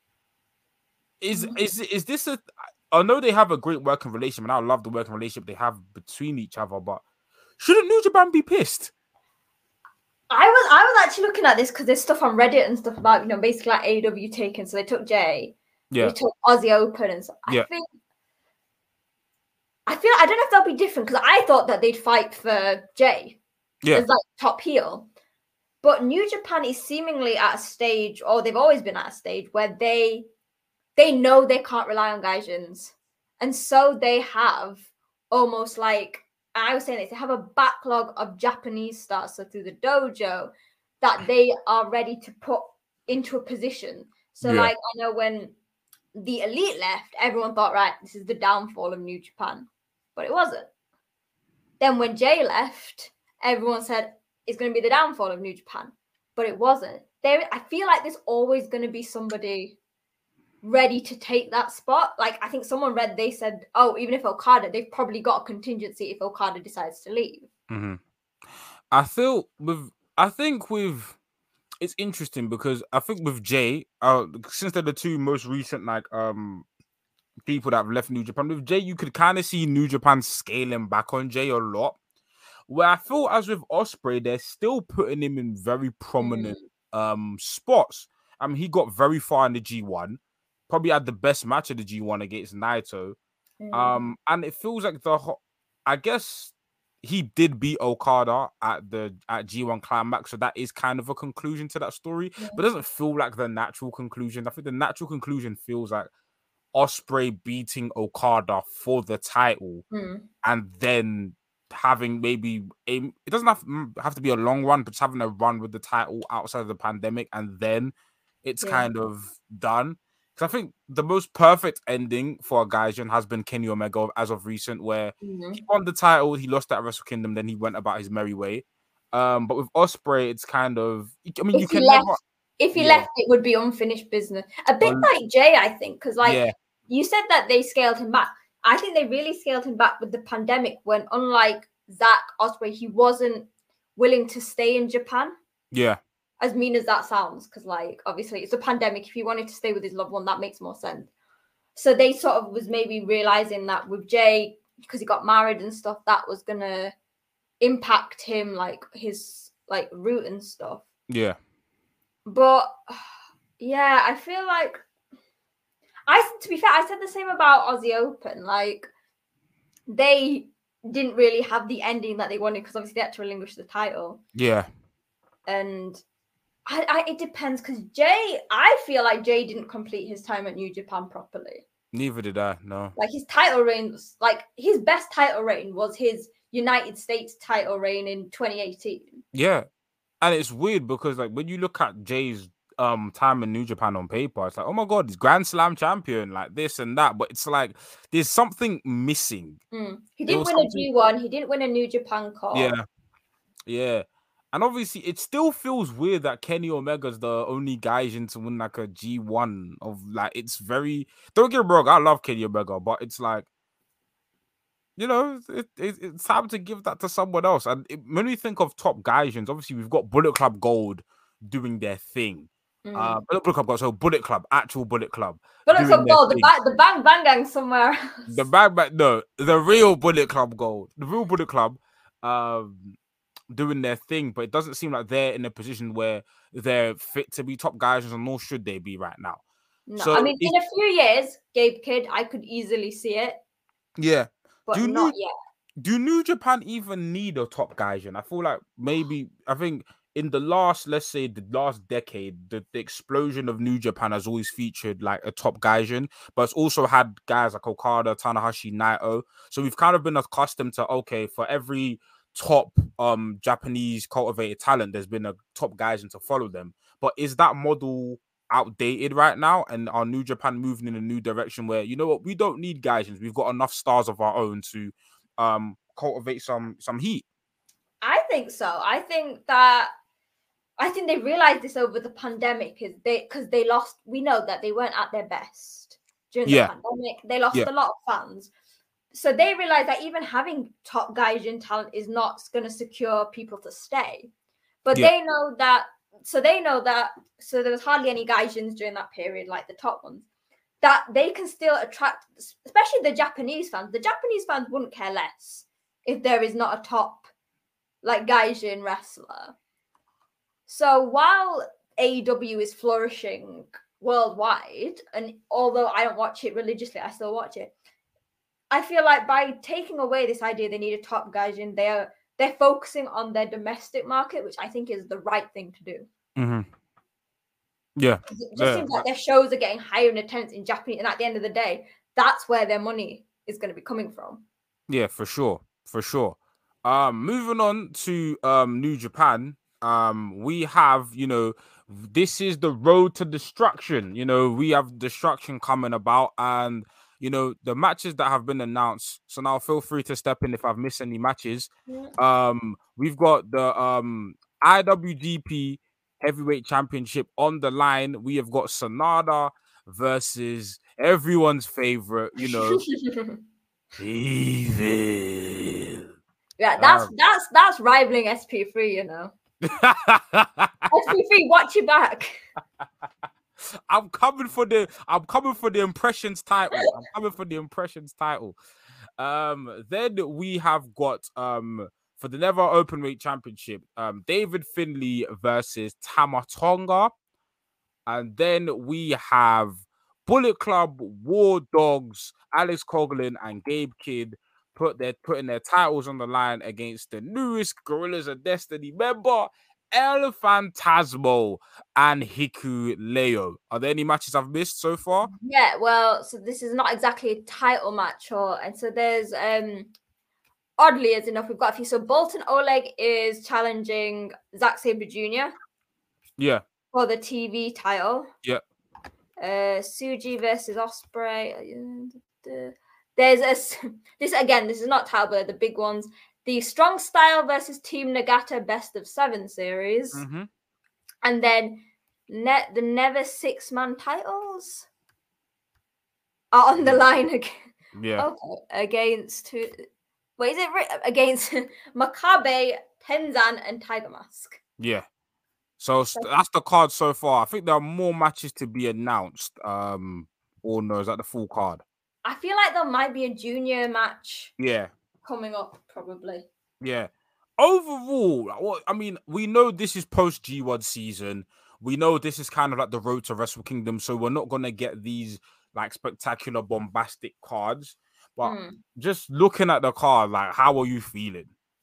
Is this a? I know they have a great working relationship, and I love the working relationship they have between each other, but shouldn't New Japan be pissed? I was actually looking at this because there's stuff on Reddit and stuff about, you know, basically like AEW taken. So they took Jay, they took Aussie Open, and so I feel I don't know if they'll be different because I thought that they'd fight for Jay. Yeah. as like top heel. But New Japan is seemingly at a stage, or they've always been at a stage where they know they can't rely on Gaijins. And so they have almost like, I was saying this, they have a backlog of Japanese stars, so through the dojo, that they are ready to put into a position. So Yeah. like, I know when the Elite left, everyone thought, right, this is the downfall of New Japan. But it wasn't. Then when Jay left, everyone said it's going to be the downfall of New Japan. But it wasn't. I feel like there's always going to be somebody ready to take that spot. Like, I think someone they said, oh, even if Okada, they've probably got a contingency if Okada decides to leave. Mm-hmm. I think with it's interesting because I think with Jay, since they're the two most recent people that have left New Japan, with Jay, you could kind of see New Japan scaling back on Jay a lot. Where I feel as with Ospreay, they're still putting him in very prominent spots. I mean, he got very far in the G1, probably had the best match of the G1 against Naito. And it feels like I guess he did beat Okada at G1 Climax, so that is kind of a conclusion to that story, but it doesn't feel like the natural conclusion. I think the natural conclusion feels like Ospreay beating Okada for the title and then having maybe it doesn't have to be a long run, but just having a run with the title outside of the pandemic, and then it's kind of done. Because I think the most perfect ending for a Gaijin has been Kenny Omega as of recent, where he won the title, he lost at Wrestle Kingdom, then he went about his merry way. But with Ospreay, it's kind of, I mean, if he left, it would be unfinished business. A bit like Jay, I think, because you said that they scaled him back. I think they really scaled him back with the pandemic when, unlike Zack Ospreay, he wasn't willing to stay in Japan. Yeah. As mean as that sounds, because like obviously it's a pandemic. If he wanted to stay with his loved one, that makes more sense. So they sort of was maybe realizing that with Jay, because he got married and stuff, that was gonna impact him, like his like route and stuff. Yeah. But yeah, I feel like to be fair, I said the same about Aussie Open. Like they didn't really have the ending that they wanted because obviously they had to relinquish the title. Yeah. And it depends because I feel like Jay didn't complete his time at New Japan properly. Neither did I, no. Like his title reign was like his best title reign was his United States title reign in 2018. Yeah. And it's weird because like when you look at Jay's time in New Japan on paper, it's like, oh my god, he's Grand Slam champion, like this and that. But it's like there's something missing. He didn't win a G1, he didn't win a New Japan Cup. Yeah. Yeah. And obviously, it still feels weird that Kenny Omega's the only Gaijin to win like a G1 of like, it's very, don't get me wrong, I love Kenny Omega, but it's like, you know, it's time to give that to someone else. And when we think of top Gaijins, obviously we've got Bullet Club Gold doing their thing. Bullet Club Gold, so Bullet Club, actual Bullet Club. Bullet Club Gold, the Bang Bang Gang somewhere. The real Bullet Club Gold, the real Bullet Club, doing their thing, but it doesn't seem like they're in a position where they're fit to be top guys, and nor should they be right now. No, so I mean, in a few years, Gabe Kidd, I could easily see it. Yeah, but not yet. Do New Japan even need a top Gaijin? I feel like I think in the last, let's say the last decade, the explosion of New Japan has always featured like a top Gaijin, but it's also had guys like Okada, Tanahashi, Naito. So we've kind of been accustomed to, okay, for every top Japanese cultivated talent, there's been a top Gaijin to follow them. But is that model outdated right now? And are New Japan moving in a new direction where, you know what, we don't need Gaijins, we've got enough stars of our own to cultivate some heat? I think so. I think they realized this over the pandemic because they lost. We know that they weren't at their best during the pandemic. They lost a lot of fans. So they realized that even having top Gaijin talent is not going to secure people to stay. But they know that, so there was hardly any Gaijins during that period, like the top ones, that they can still attract, especially the Japanese fans. The Japanese fans wouldn't care less if there is not a top, like, Gaijin wrestler. So while AEW is flourishing worldwide, and although I don't watch it religiously, I still watch it. I feel like by taking away this idea they need a top Gaijin, they are they're focusing on their domestic market, which I think is the right thing to do. Mm-hmm. Yeah. It just seems like their shows are getting higher in attendance in Japanese, and at the end of the day, that's where their money is going to be coming from. Yeah, for sure. For sure. Moving on to New Japan. We have, this is the road to destruction. We have destruction coming about, and the matches that have been announced. So now feel free to step in if I've missed any matches. Yeah. We've got the IWGP Heavyweight Championship on the line. We have got Sanada versus everyone's favorite, Evil. Yeah, that's rivaling SP3, SP3, watch your back. I'm coming for the impressions title. Then we have got for the Never Openweight Championship, David Finlay versus Tama Tonga. And then we have Bullet Club, War Dogs, Alex Coughlin, and Gabe Kidd putting their titles on the line against the newest Gorillas of Destiny member, El Phantasmo and Hiku Leo. Are there any matches I've missed so far? Yeah, well, so this is not exactly a title match, and so there's oddly as enough, we've got a few. So Bolton Oleg is challenging Zack Sabre Jr. Yeah. For the TV title. Yeah. Suji versus Ospreay. There's this is not title, but the big ones. The Strong Style versus Team Nagata Best of 7 series. Mm-hmm. And then the Never 6-man titles are on the line again. Yeah. Okay. Against against Makabe, Tenzan, and Tiger Mask. Yeah. So that's the card so far. I think there are more matches to be announced. Or no, is that the full card? I feel like there might be a junior match. Yeah. Coming up, probably. Yeah. Overall, I mean, we know this is post G1 season. We know this is kind of like the road to Wrestle Kingdom, so we're not gonna get these like spectacular, bombastic cards. But just looking at the card, like, how are you feeling?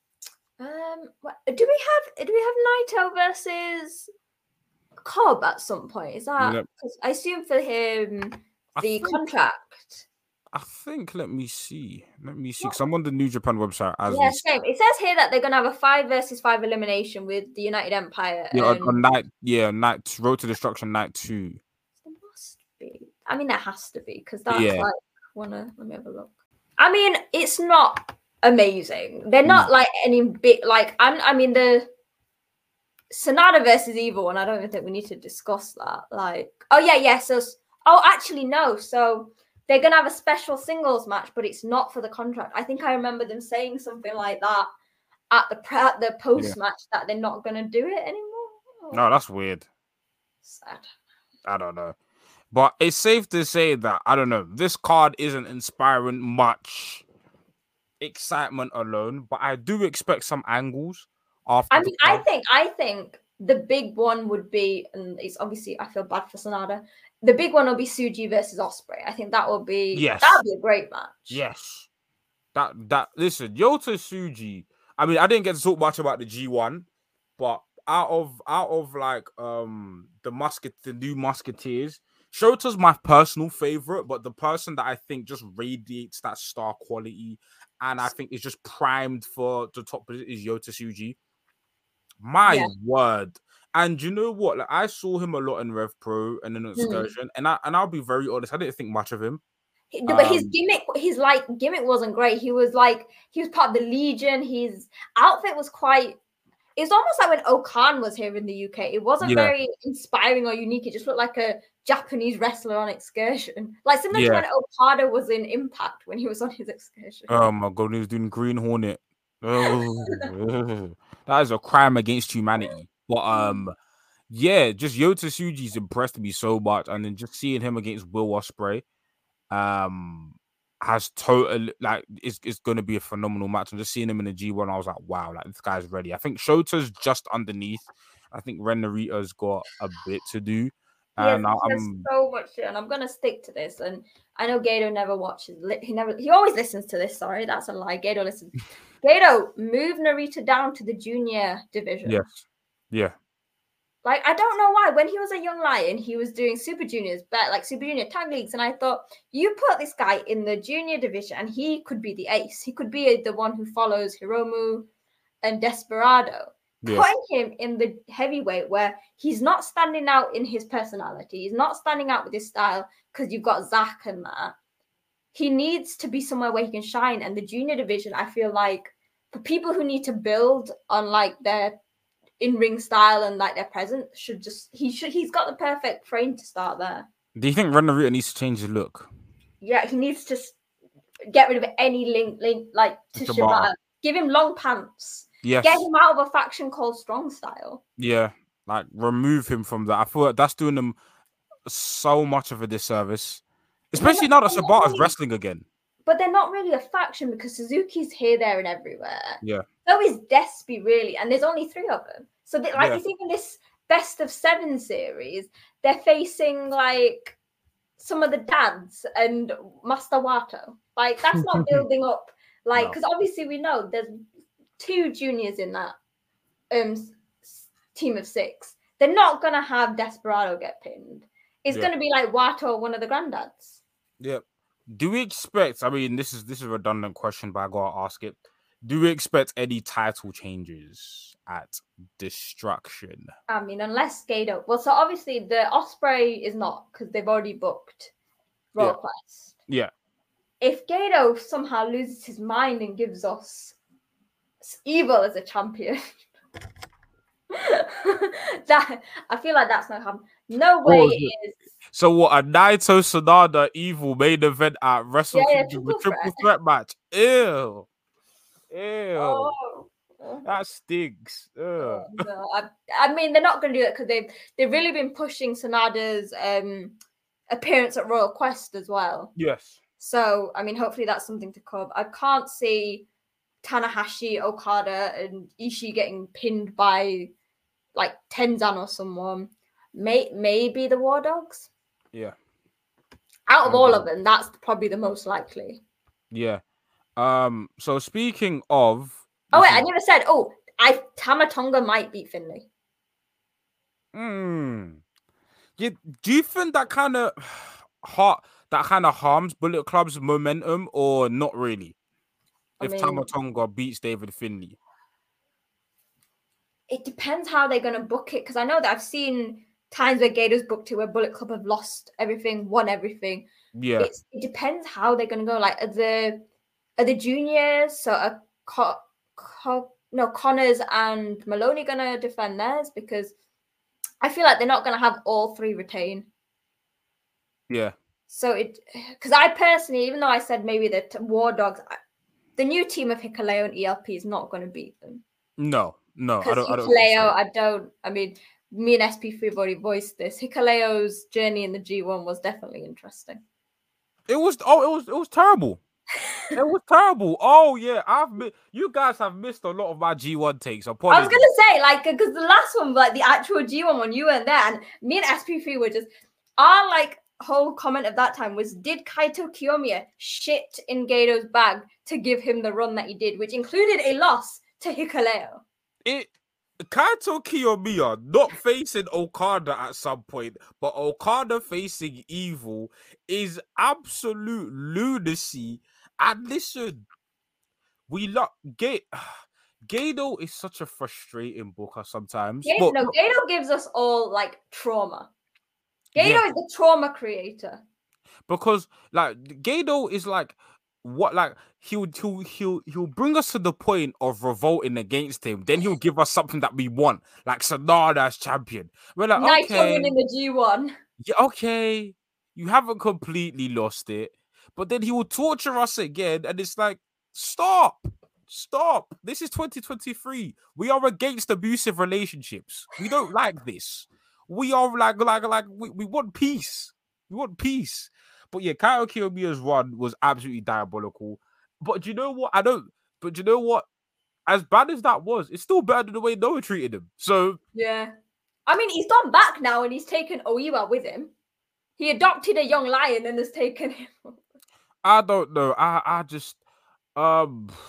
Do we have Naito versus Cobb at some point? Is that? Because I assume for him contract. I think. Let me see. Because I'm on the New Japan website. Same. It says here that they're gonna have a 5 versus 5 elimination with the United Empire. On night Road to Destruction night 2. There must be. I mean, there has to be because that's like. Let me have a look. I mean, it's not amazing. They're not like any big like. I mean the Sanada versus Evil one. I don't even think we need to discuss that. Like, So actually no. So they're gonna have a special singles match, but it's not for the contract. I think I remember them saying something like that at the post match that they're not gonna do it anymore. No, that's weird. Sad. I don't know. But it's safe to say that, I don't know, this card isn't inspiring much excitement alone, but I do expect some angles after. I mean, I think the big one would be, and it's obviously, I feel bad for Sanada. The big one will be Suji versus Ospreay. I think that will be that would be a great match. Yes. Listen, Yota Tsuji. I mean, I didn't get to talk much about the G1, but out of like the new Musketeers, Shota's my personal favorite, but the person that I think just radiates that star quality and I think is just primed for the top position is Yota Tsuji. My word. And you know what? Like, I saw him a lot in Rev Pro and in Excursion, and I'll be very honest, I didn't think much of him. But his gimmick wasn't great. He was part of the Legion. His outfit was quite. It's almost like when Okan was here in the UK. It wasn't very inspiring or unique. It just looked like a Japanese wrestler on Excursion, like similar to when Okada was in Impact when he was on his Excursion. Oh my god, he was doing Green Hornet. That is a crime against humanity. But just Yota Tsuji's impressed me so much, and then just seeing him against Will Ospreay, has totally it's going to be a phenomenal match. And just seeing him in the G1, I was like, wow, like this guy's ready. I think Shota's just underneath. I think Ren Narita's got a bit to do. And there's so much, and I'm gonna stick to this. And I know Gato never watches. He always listens to this. Sorry, that's a lie. Gato listens. Gato, move Narita down to the junior division. Yes. Yeah. Like, I don't know why. When he was a young lion, he was doing Super Juniors, but like Super Junior tag leagues. And I thought, you put this guy in the junior division and he could be the ace. He could be the one who follows Hiromu and Desperado. Yeah. Putting him in the heavyweight where he's not standing out in his personality, he's not standing out with his style because you've got Zach and that. He needs to be somewhere where he can shine. And the junior division, I feel like, for people who need to build on like their in-ring style and like their presence, he's got the perfect frame to start there. Do you think Ren Narita needs to change his look? Yeah, he needs to get rid of any link like to Shibata. Give him long pants. Yes. Get him out of a faction called Strong Style. Yeah, like remove him from that. I feel like that's doing them so much of a disservice, especially now that Shibata's wrestling again. But they're not really a faction because Suzuki's here, there, and everywhere. Yeah. So is Despy really, and there's only 3 of them. So you think in this best of 7 series, they're facing like some of the dads and Master Wato. Like that's not building up. Like because obviously we know there's 2 juniors in that team of 6. They're not gonna have Desperado get pinned. It's gonna be like Wato or one of the granddads. Yep. Do we expect? I mean, this is a redundant question, but I gotta ask it. Do we expect any title changes at Destruction? I mean, unless Gato. Well, so obviously the Osprey is not because they've already booked Royal Quest. Yeah. If Gato somehow loses his mind and gives us Evil as a champion, that I feel like that's not happening. No way it is. So what? A Naito Sanada Evil main event at Wrestle Kingdom, triple triple threat match. Ew. Oh. That stinks. No, I mean they're not going to do it because they've really been pushing Sanada's appearance at Royal Quest as well. Yes. So I mean, hopefully that's something to come. I can't see Tanahashi, Okada, and Ishii getting pinned by like Tenzan or someone. Maybe the War Dogs. Yeah. Out of all of them, that's probably the most likely. Yeah. So speaking of. Oh wait, I never said. Oh, Tama Tonga might beat Finlay. Yeah. Do you think that kind of harms Bullet Club's momentum, or not really? If Tama Tonga beats David Finlay, it depends how they're going to book it. Because I know that I've seen times where Gato's booked it where Bullet Club have lost everything, won everything. Yeah, it depends how they're going to go. Like are the juniors, so Connors and Maloney going to defend theirs? Because I feel like they're not going to have all 3 retain. Yeah. So because I personally, even though I said maybe the War Dogs, the new team of Hikuleo and ELP is not going to beat them. No, because Hikuleo, I mean, me and SP3 have already voiced this. Hikuleo's journey in the G1 was definitely interesting. It was terrible. It was terrible. Oh yeah, you guys have missed a lot of my G1 takes. Apologies. I was gonna say, like, because the last one, like the actual G1 one, you weren't there, and me and SP3 were just our like whole comment of that time was, did Kaito Kiyomiya shit in Gato's bag to give him the run that he did, which included a loss to Hikuleo? Kaito Kiyomiya not facing Okada at some point, but Okada facing Evil is absolute lunacy. And listen, Gato is such a frustrating booker sometimes. Gato gives us all like trauma. Gato is the trauma creator. Because like Gato is like what, like he'll bring us to the point of revolting against him. Then he'll give us something that we want, like Sanada as champion. We're like, okay, in the G1. Yeah, okay, you haven't completely lost it, but then he will torture us again, and it's like, stop. This is 2023. We are against abusive relationships. We don't like this. We are like we want peace. We want peace. But yeah, Kaito Kiyomiya's run was absolutely diabolical. But do you know what? But you know what? As bad as that was, it's still better than the way Noah treated him. So yeah. I mean, he's gone back now and he's taken Oiwa with him. He adopted a young lion and has taken him. I don't know. I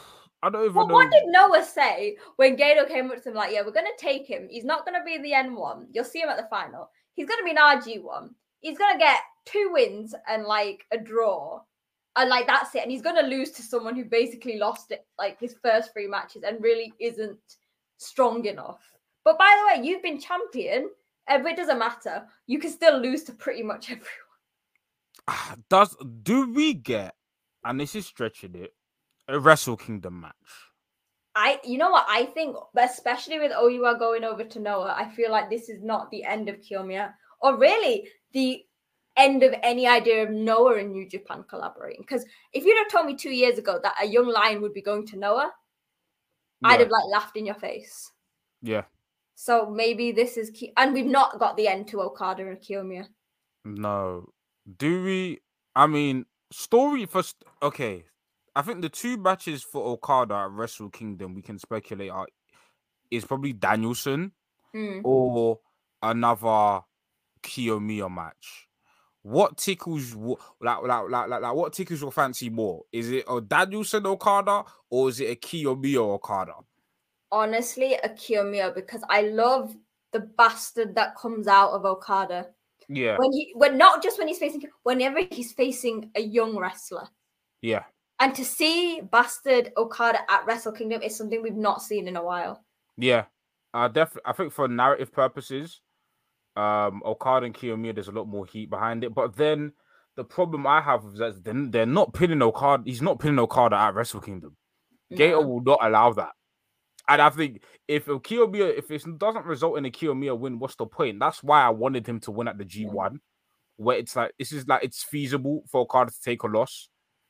I don't even But know. what did Noah say when Gato came up to him like, yeah, we're going to take him. He's not going to be the N1. You'll see him at the final. He's going to be an RG1. He's going to get 2 wins and like a draw. And like, that's it. And he's going to lose to someone who basically lost it, like his first 3 matches and really isn't strong enough. But by the way, you've been champion. It doesn't matter. You can still lose to pretty much everyone. Do we get, and this is stretching it, a Wrestle Kingdom match? You know what I think, especially with OUR going over to Noah, I feel like this is not the end of Kiyomiya, or really the end of any idea of Noah and New Japan collaborating. Because if you'd have told me 2 years ago that a young lion would be going to Noah, I'd have like laughed in your face. Yeah. So maybe this is and we've not got the end to Okada and Kiyomiya. No. Do we? I mean, story first. Okay. I think the 2 matches for Okada at Wrestle Kingdom we can speculate are is probably Danielson or another Kiyomiya match. What tickles what tickles your fancy more? Is it a Danielson Okada or is it a Kiyomiya Okada? Honestly, a Kiyomiya, because I love the bastard that comes out of Okada. Yeah. When not just when he's facing, whenever he's facing a young wrestler. Yeah. And to see bastard Okada at Wrestle Kingdom is something we've not seen in a while. Yeah. Definitely. I think for narrative purposes, Okada and Kiyomiya, there's a lot more heat behind it. But then the problem I have is that they're not pinning Okada. He's not pinning Okada at Wrestle Kingdom. No. Gator will not allow that. And I think if it doesn't result in a Kiyomiya win, what's the point? That's why I wanted him to win at the G1, where it's like it's feasible for Okada to take a loss.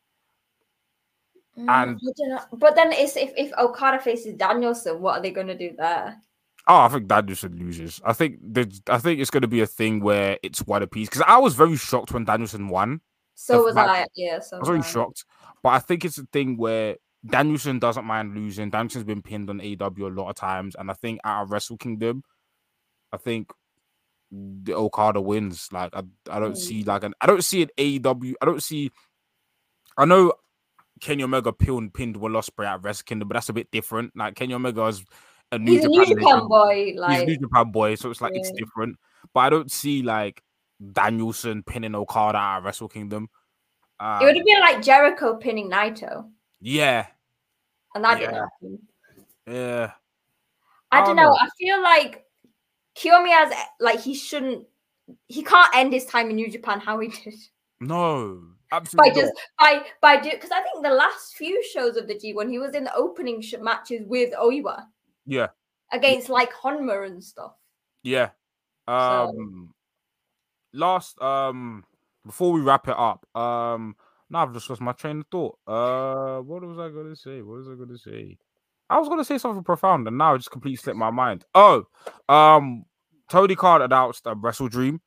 And but then if Okada faces Danielson, what are they going to do there? Oh, I think Danielson loses. I think it's going to be a thing where it's one apiece. Because I was very shocked when Danielson won. So was I. Yeah, so I was very shocked. But I think it's a thing where Danielson doesn't mind losing. Danielson's been pinned on AEW a lot of times, and I think at a Wrestle Kingdom, I think the Okada wins. Like I don't see I don't see an AEW. I know Kenny Omega pinned Will Ospreay at Wrestle Kingdom, but that's a bit different. Like Kenny Omega is He's a New Japan boy. He's a New Japan boy, so it's like it's different. But I don't see like Danielson pinning Okada at Wrestle Kingdom. It would have been like Jericho pinning Naito. Yeah. And that didn't happen. Yeah. I don't know. I feel like Kiyomiya's like he can't end his time in New Japan how he did. No. Absolutely. By because I think the last few shows of the G1 he was in the opening matches with OUR. Yeah. Against like Honma and stuff. Yeah. Last before we wrap it up, now I've just lost my train of thought. What was I gonna say? I was gonna say something profound and now it just completely slipped my mind. Tony Khan announced Wrestle Dream.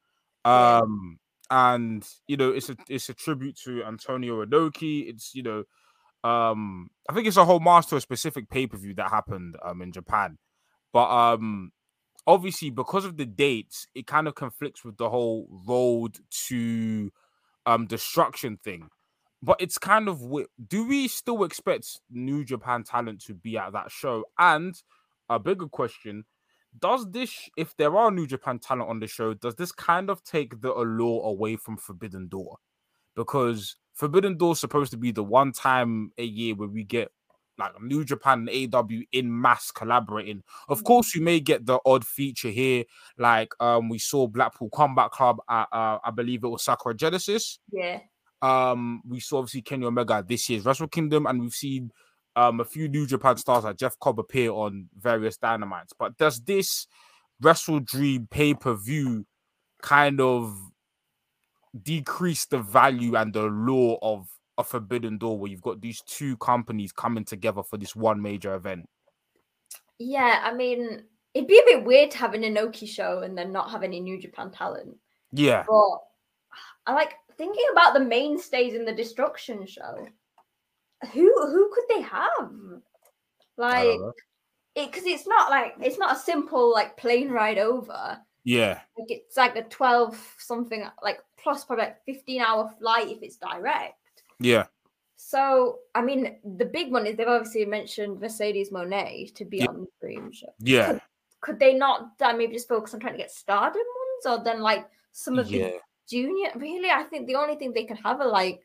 And it's a tribute to Antonio Inoki. It's I think it's a whole master of specific pay-per-view that happened in Japan. But obviously because of the dates, it kind of conflicts with the whole road to destruction thing. But it's kind of do we still expect New Japan talent to be at that show? And a bigger question, does this, if there are New Japan talent on the show, does this kind of take the allure away from Forbidden Door? Because Forbidden Door is supposed to be the one time a year where we get like New Japan and AEW in mass collaborating. Of course, you may get the odd feature here, like we saw Blackpool Combat Club at I believe it was Sakura Genesis. Yeah. We saw obviously Kenny Omega this year's Wrestle Kingdom, and we've seen a few New Japan stars like Jeff Cobb appear on various Dynamites. But does this Wrestle Dream pay-per-view kind of decrease the value and the allure of a Forbidden Door where you've got these 2 companies coming together for this one major event? Yeah, I mean, it'd be a bit weird to have an Inoki show and then not have any New Japan talent. Yeah. But I like thinking about the mainstays in the Destruction show. Who could they have? Like, because it's not a simple like plane ride over. Yeah. Like it's like a 12 something, like plus probably like 15-hour flight if it's direct. Yeah. So, I mean, the big one is they've obviously mentioned Mercedes Moné to be on the Dream Show. Yeah. Could they not maybe just focus on trying to get Stardom ones, or then like some of the junior? Really, I think the only thing they could have are like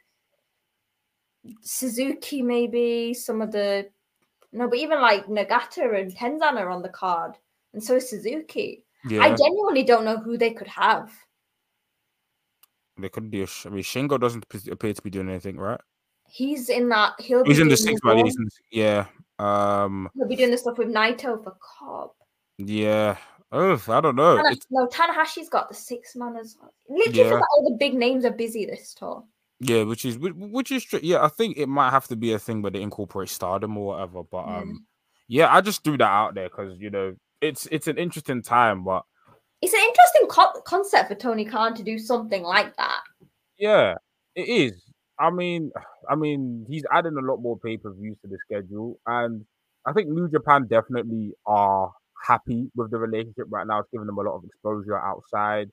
Suzuki, maybe some of the but even like Nagata and Tenzan are on the card, and so is Suzuki. Yeah. I genuinely don't know who they could have. They could do. I mean, Shingo doesn't appear to be doing anything, right? He's in that. He's in the 6-man. Yeah. He'll be doing the stuff with Naito for Cobb. Yeah. Oh, I don't know. Tanahashi's got the 6-man as well. Literally, like all the big names are busy this tour. Yeah, which is yeah. I think it might have to be a thing where they incorporate Stardom or whatever. But yeah, I just threw that out there because it's an interesting time, but it's an interesting concept for Tony Khan to do something like that. Yeah, it is. I mean, he's adding a lot more pay-per-views to the schedule, and I think New Japan definitely are happy with the relationship right now. It's giving them a lot of exposure outside.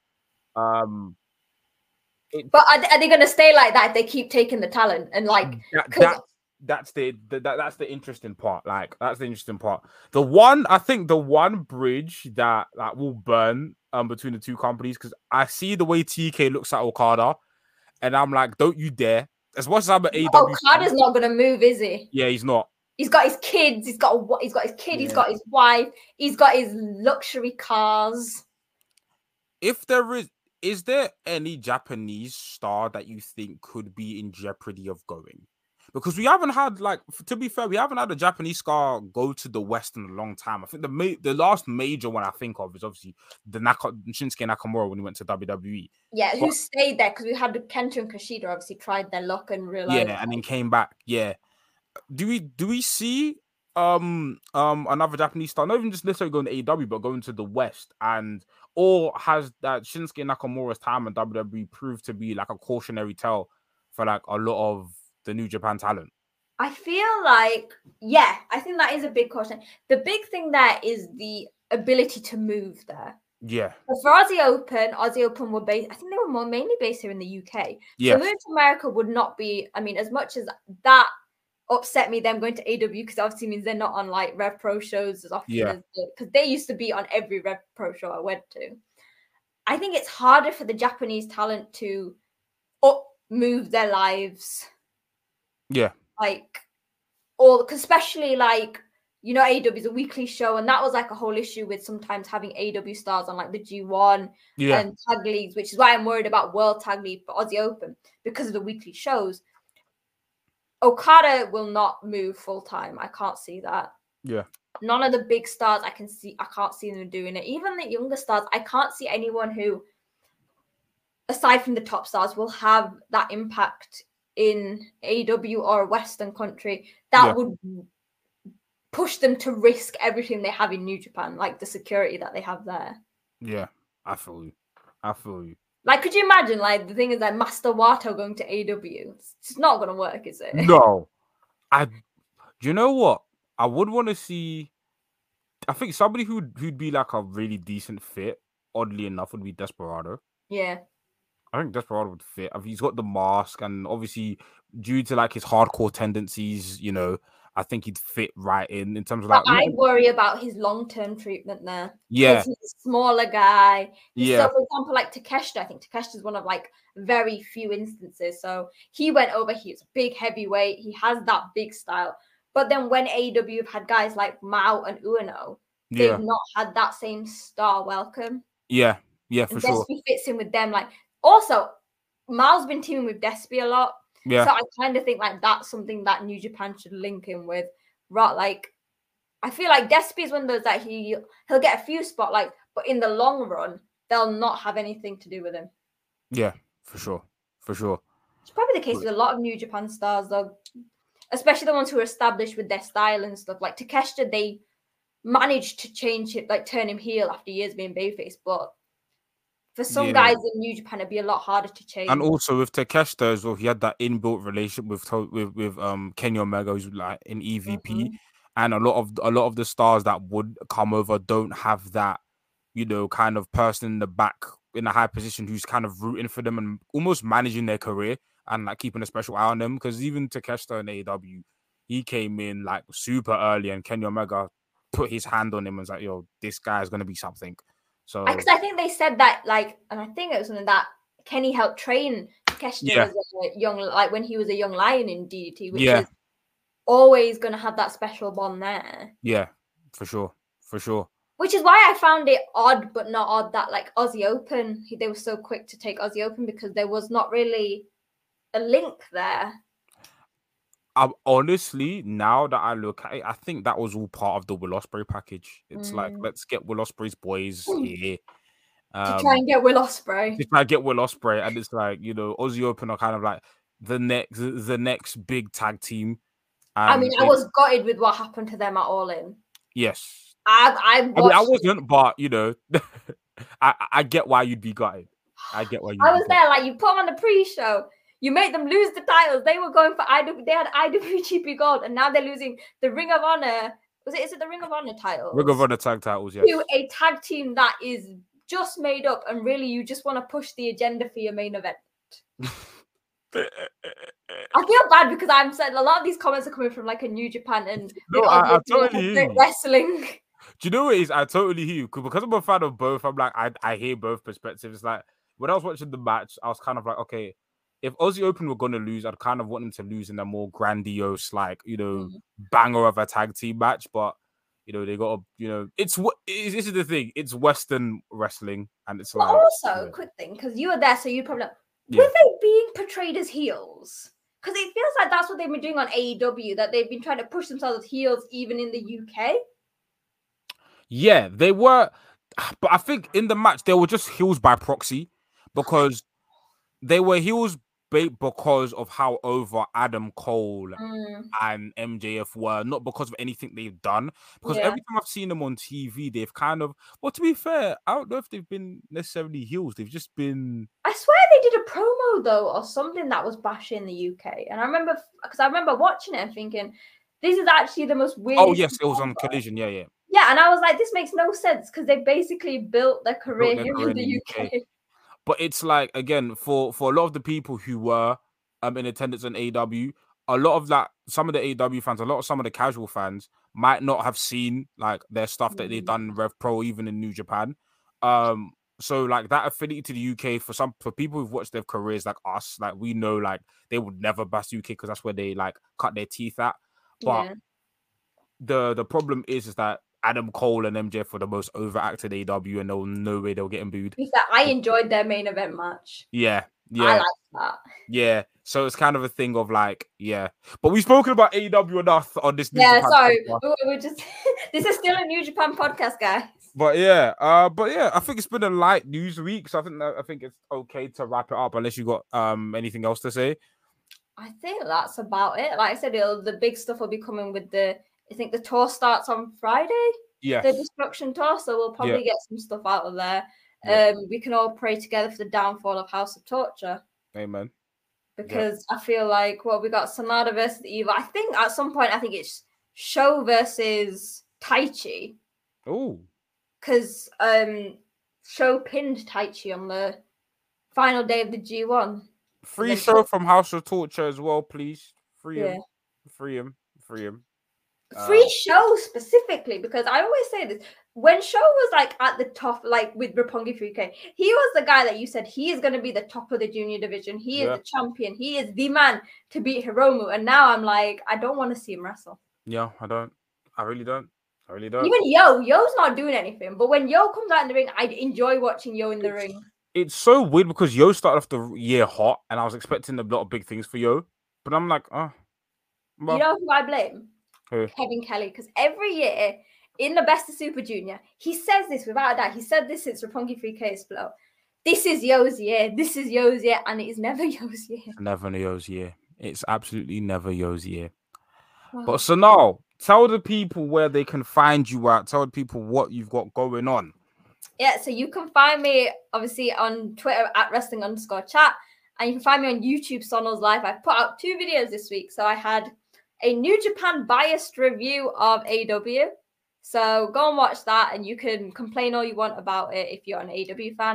But are they going to stay like that if they keep taking the talent and like? That's the interesting part. Like that's the interesting part. The one bridge that will burn between the two companies, because I see the way TK looks at Okada, and I'm like, don't you dare! As much as I'm an AEW, Okada's not going to move, is he? Yeah, he's not. He's got his kids. He's got his kid. Yeah. He's got his wife. He's got his luxury cars. If is there any Japanese star that you think could be in jeopardy of going? Because we haven't had, to be fair, we haven't had a Japanese star go to the West in a long time. I think the last major one I think of is obviously the Shinsuke Nakamura when he went to WWE. Yeah, who stayed there because we had Kenta and Kushida obviously tried their luck and realized. Yeah, and then came back. Yeah, do we see another Japanese star, not even just necessarily going to AEW, but going to the West, or has that Shinsuke Nakamura's time in WWE proved to be like a cautionary tale for like a lot of the New Japan talent? I feel like, yeah, I think that is a big question. The big thing there is the ability to move there. Yeah. But for Aussie Open were based, I think they were mainly based here in the UK. Yeah. So moving to America would not be, I mean, as much as that upset me, them going to AW, because obviously means they're not on like Rev Pro shows as often as because they used to be on every Rev Pro show I went to. I think it's harder for the Japanese talent to move their lives. Yeah. Like, or especially like, AEW is a weekly show, and that was like a whole issue with sometimes having AEW stars on like the G1 and tag leagues, which is why I'm worried about World Tag League for Aussie Open because of the weekly shows. Okada will not move full time. I can't see that. Yeah. None of the big stars I can't see them doing it. Even the younger stars, I can't see anyone who, aside from the top stars, will have that impact in AEW or a Western country that would push them to risk everything they have in New Japan, like the security that they have there. Yeah, I feel you. Like, could you imagine, like, the thing is like Master Wato going to AEW? It's just not going to work, is it? No. You know what? I would want to see, I think somebody who'd be like a really decent fit, oddly enough, would be Desperado. Yeah. I think Desperado would fit. I mean, he's got the mask, and obviously, due to like his hardcore tendencies, I think he'd fit right in terms of like. But I worry about his long-term treatment there. Yeah, he's a smaller guy. Yeah. So, for example, like Takeshita, I think Takeshita is one of like very few instances. So he went over. He's a big heavyweight. He has that big style. But then when AEW have had guys like Mao and Ueno, they've not had that same star welcome. Yeah, for sure. Despy fits in with them. Like, also, Mao's been teaming with Despy a lot. Yeah. So I kind of think like that's something that New Japan should link in with. Right, like I feel like Despy is one of those that he'll get a few spotlights, but in the long run, they'll not have anything to do with him. Yeah, for sure. It's probably the case with a lot of New Japan stars, though, especially the ones who are established with their style and stuff. Like Takeshita, they managed to change it, like turn him heel after years being babyface, but for some guys in New Japan, it'd be a lot harder to change. And also with Takeshita as well, he had that inbuilt relationship with Kenny Omega, who's like in EVP, and a lot of the stars that would come over don't have that, kind of person in the back in a high position who's kind of rooting for them and almost managing their career. and like keeping a special eye on them, because even Takeshita in AEW, he came in like super early, and Kenny Omega put his hand on him and was like, "Yo, this guy is gonna be something." So Because I think they said that, like, and I think it was something that Kenny helped train Takeshita as a young, like when he was a young lion in DDT, which is always going to have that special bond there. Yeah, for sure. Which is why I found it odd, but not odd, that like Aussie Open, they were so quick to take Aussie Open, because there was not really a link there. Honestly, now that I look at it, I think that was all part of the Will Ospreay package. It's like, let's get Will Ospreay's boys here. To try and get Will Ospreay. And it's like, you know, Aussie Open are kind of like the next big tag team. I mean, I was gutted with what happened to them at All In. Yes. I wasn't, but you know, I get why you'd be gutted. I was there, like, you put them on the pre-show, you made them lose the titles. They were going for they had IWGP Gold, and now they're losing the Ring of Honor. Is it the Ring of Honor titles? Ring of Honor tag titles, yes. To a tag team that is just made up, and really you just want to push the agenda for your main event. I feel bad because I'm saying a lot of these comments are coming from like a New Japan and I totally hear you. Wrestling. Do you know what it is? I totally hear you, because I'm a fan of both. I'm like, I hear both perspectives. It's like when I was watching the match, I was kind of like, okay, if Aussie Open were going to lose, I'd kind of want them to lose in a more grandiose, like, you know, banger of a tag team match. But you know, they got to, you know, this is the thing. It's Western wrestling, and it's like also quick thing, because you were there, so you probably were they being portrayed as heels? Because it feels like that's what they've been doing on AEW, that they've been trying to push themselves as heels even in the UK. Yeah, they were, but I think in the match they were just heels by proxy, because they were heels because of how over Adam Cole and MJF were, not because of anything they've done. Because every time I've seen them on TV, they've kind of, well, to be fair, I don't know if they've been necessarily heels. They've just been. I swear they did a promo though, or something that was bashing the UK, and I remember watching it and thinking, this is actually the most weird. Oh yes, it was on Collision. Yeah. Yeah, and I was like, this makes no sense, because they basically built their career here in the UK. But it's like, again, for a lot of the people who were in attendance on AEW, a lot of that, some of the AEW fans, some of the casual fans might not have seen like their stuff that they've done in Rev Pro, even in New Japan. So like that affinity to the UK for people who've watched their careers like us, like we know like they would never bash UK because that's where they like cut their teeth at. But the problem is that Adam Cole and MJF were the most overacted AEW, and there was no way they were getting booed. I enjoyed their main event match. Yeah. I like that. Yeah. So it's kind of a thing of like, But we've spoken about AEW enough on this. Sorry. We're just this is still a New Japan podcast, guys. But I think it's been a light news week, so I think it's okay to wrap it up unless you got anything else to say. I think that's about it. Like I said, the big stuff will be coming with I think the tour starts on Friday. Yeah. The Destruction Tour, so we'll probably get some stuff out of there. We can all pray together for the downfall of House of Torture. Amen. Because I feel like, we got Sonata versus Eva. I think at some point, it's Show versus Taichi. Oh. Because Show pinned Taichi on the final day of the G1. Free Show from House of Torture as well, please. Free him. Free Show specifically, because I always say this, when Show was like at the top, like with Roppongi 3K, he was the guy that you said he is going to be the top of the junior division. He is the champion. He is the man to beat Hiromu. And now I'm like, I don't want to see him wrestle. Yeah, I don't. I really don't. Even Yo's not doing anything. But when Yo comes out in the ring, I enjoy watching Yo in the ring. It's so weird because Yo started off the year hot, and I was expecting a lot of big things for Yo. But I'm like, well. You know who I blame? Who? Kevin Kelly, because every year in the Best of Super Junior, he says this without a doubt. He said this since Roppongi 3K split. This is Yo's year. This is Yo's year, and it is never Yo's year. Never Yo's year. It's absolutely never Yo's year. Wow. But so now, tell the people where they can find you at. Tell the people what you've got going on. Yeah, so you can find me obviously on Twitter at wrestling_chat, and you can find me on YouTube, Sonal's Life. I've put out 2 videos this week. So I had a New Japan biased review of AEW. So go and watch that, and you can complain all you want about it if you're an AEW fan.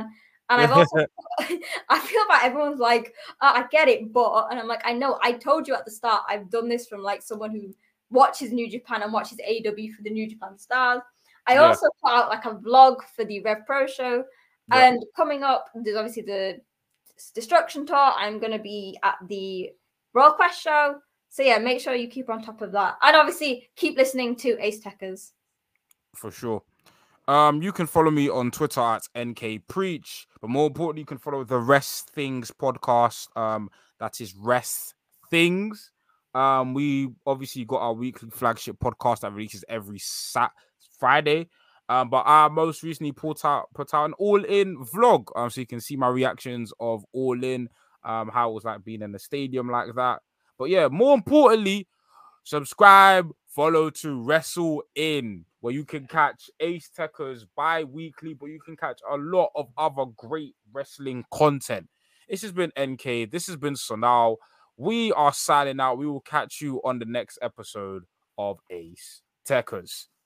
And I've also, I feel like everyone's like, I get it, but, and I'm like, I know, I told you at the start, I've done this from like someone who watches New Japan and watches AEW for the New Japan Stars. I also put out like a vlog for the Rev Pro show. And coming up, there's obviously the Destruction Tour. I'm going to be at the Royal Quest show. So yeah, make sure you keep on top of that. And obviously keep listening to Ace Techers. For sure. You can follow me on Twitter at NKPreach, but more importantly, you can follow the Rest Things podcast. That is Rest Things. We obviously got our weekly flagship podcast that releases every Friday. But I most recently put out an All-In vlog. So you can see my reactions of All-In, how it was like being in the stadium like that. But yeah, more importantly, subscribe, follow to Wrestle In, where you can catch Ace Techers bi-weekly, but you can catch a lot of other great wrestling content. This has been NK. This has been Sonal. We are signing out. We will catch you on the next episode of Ace Techers.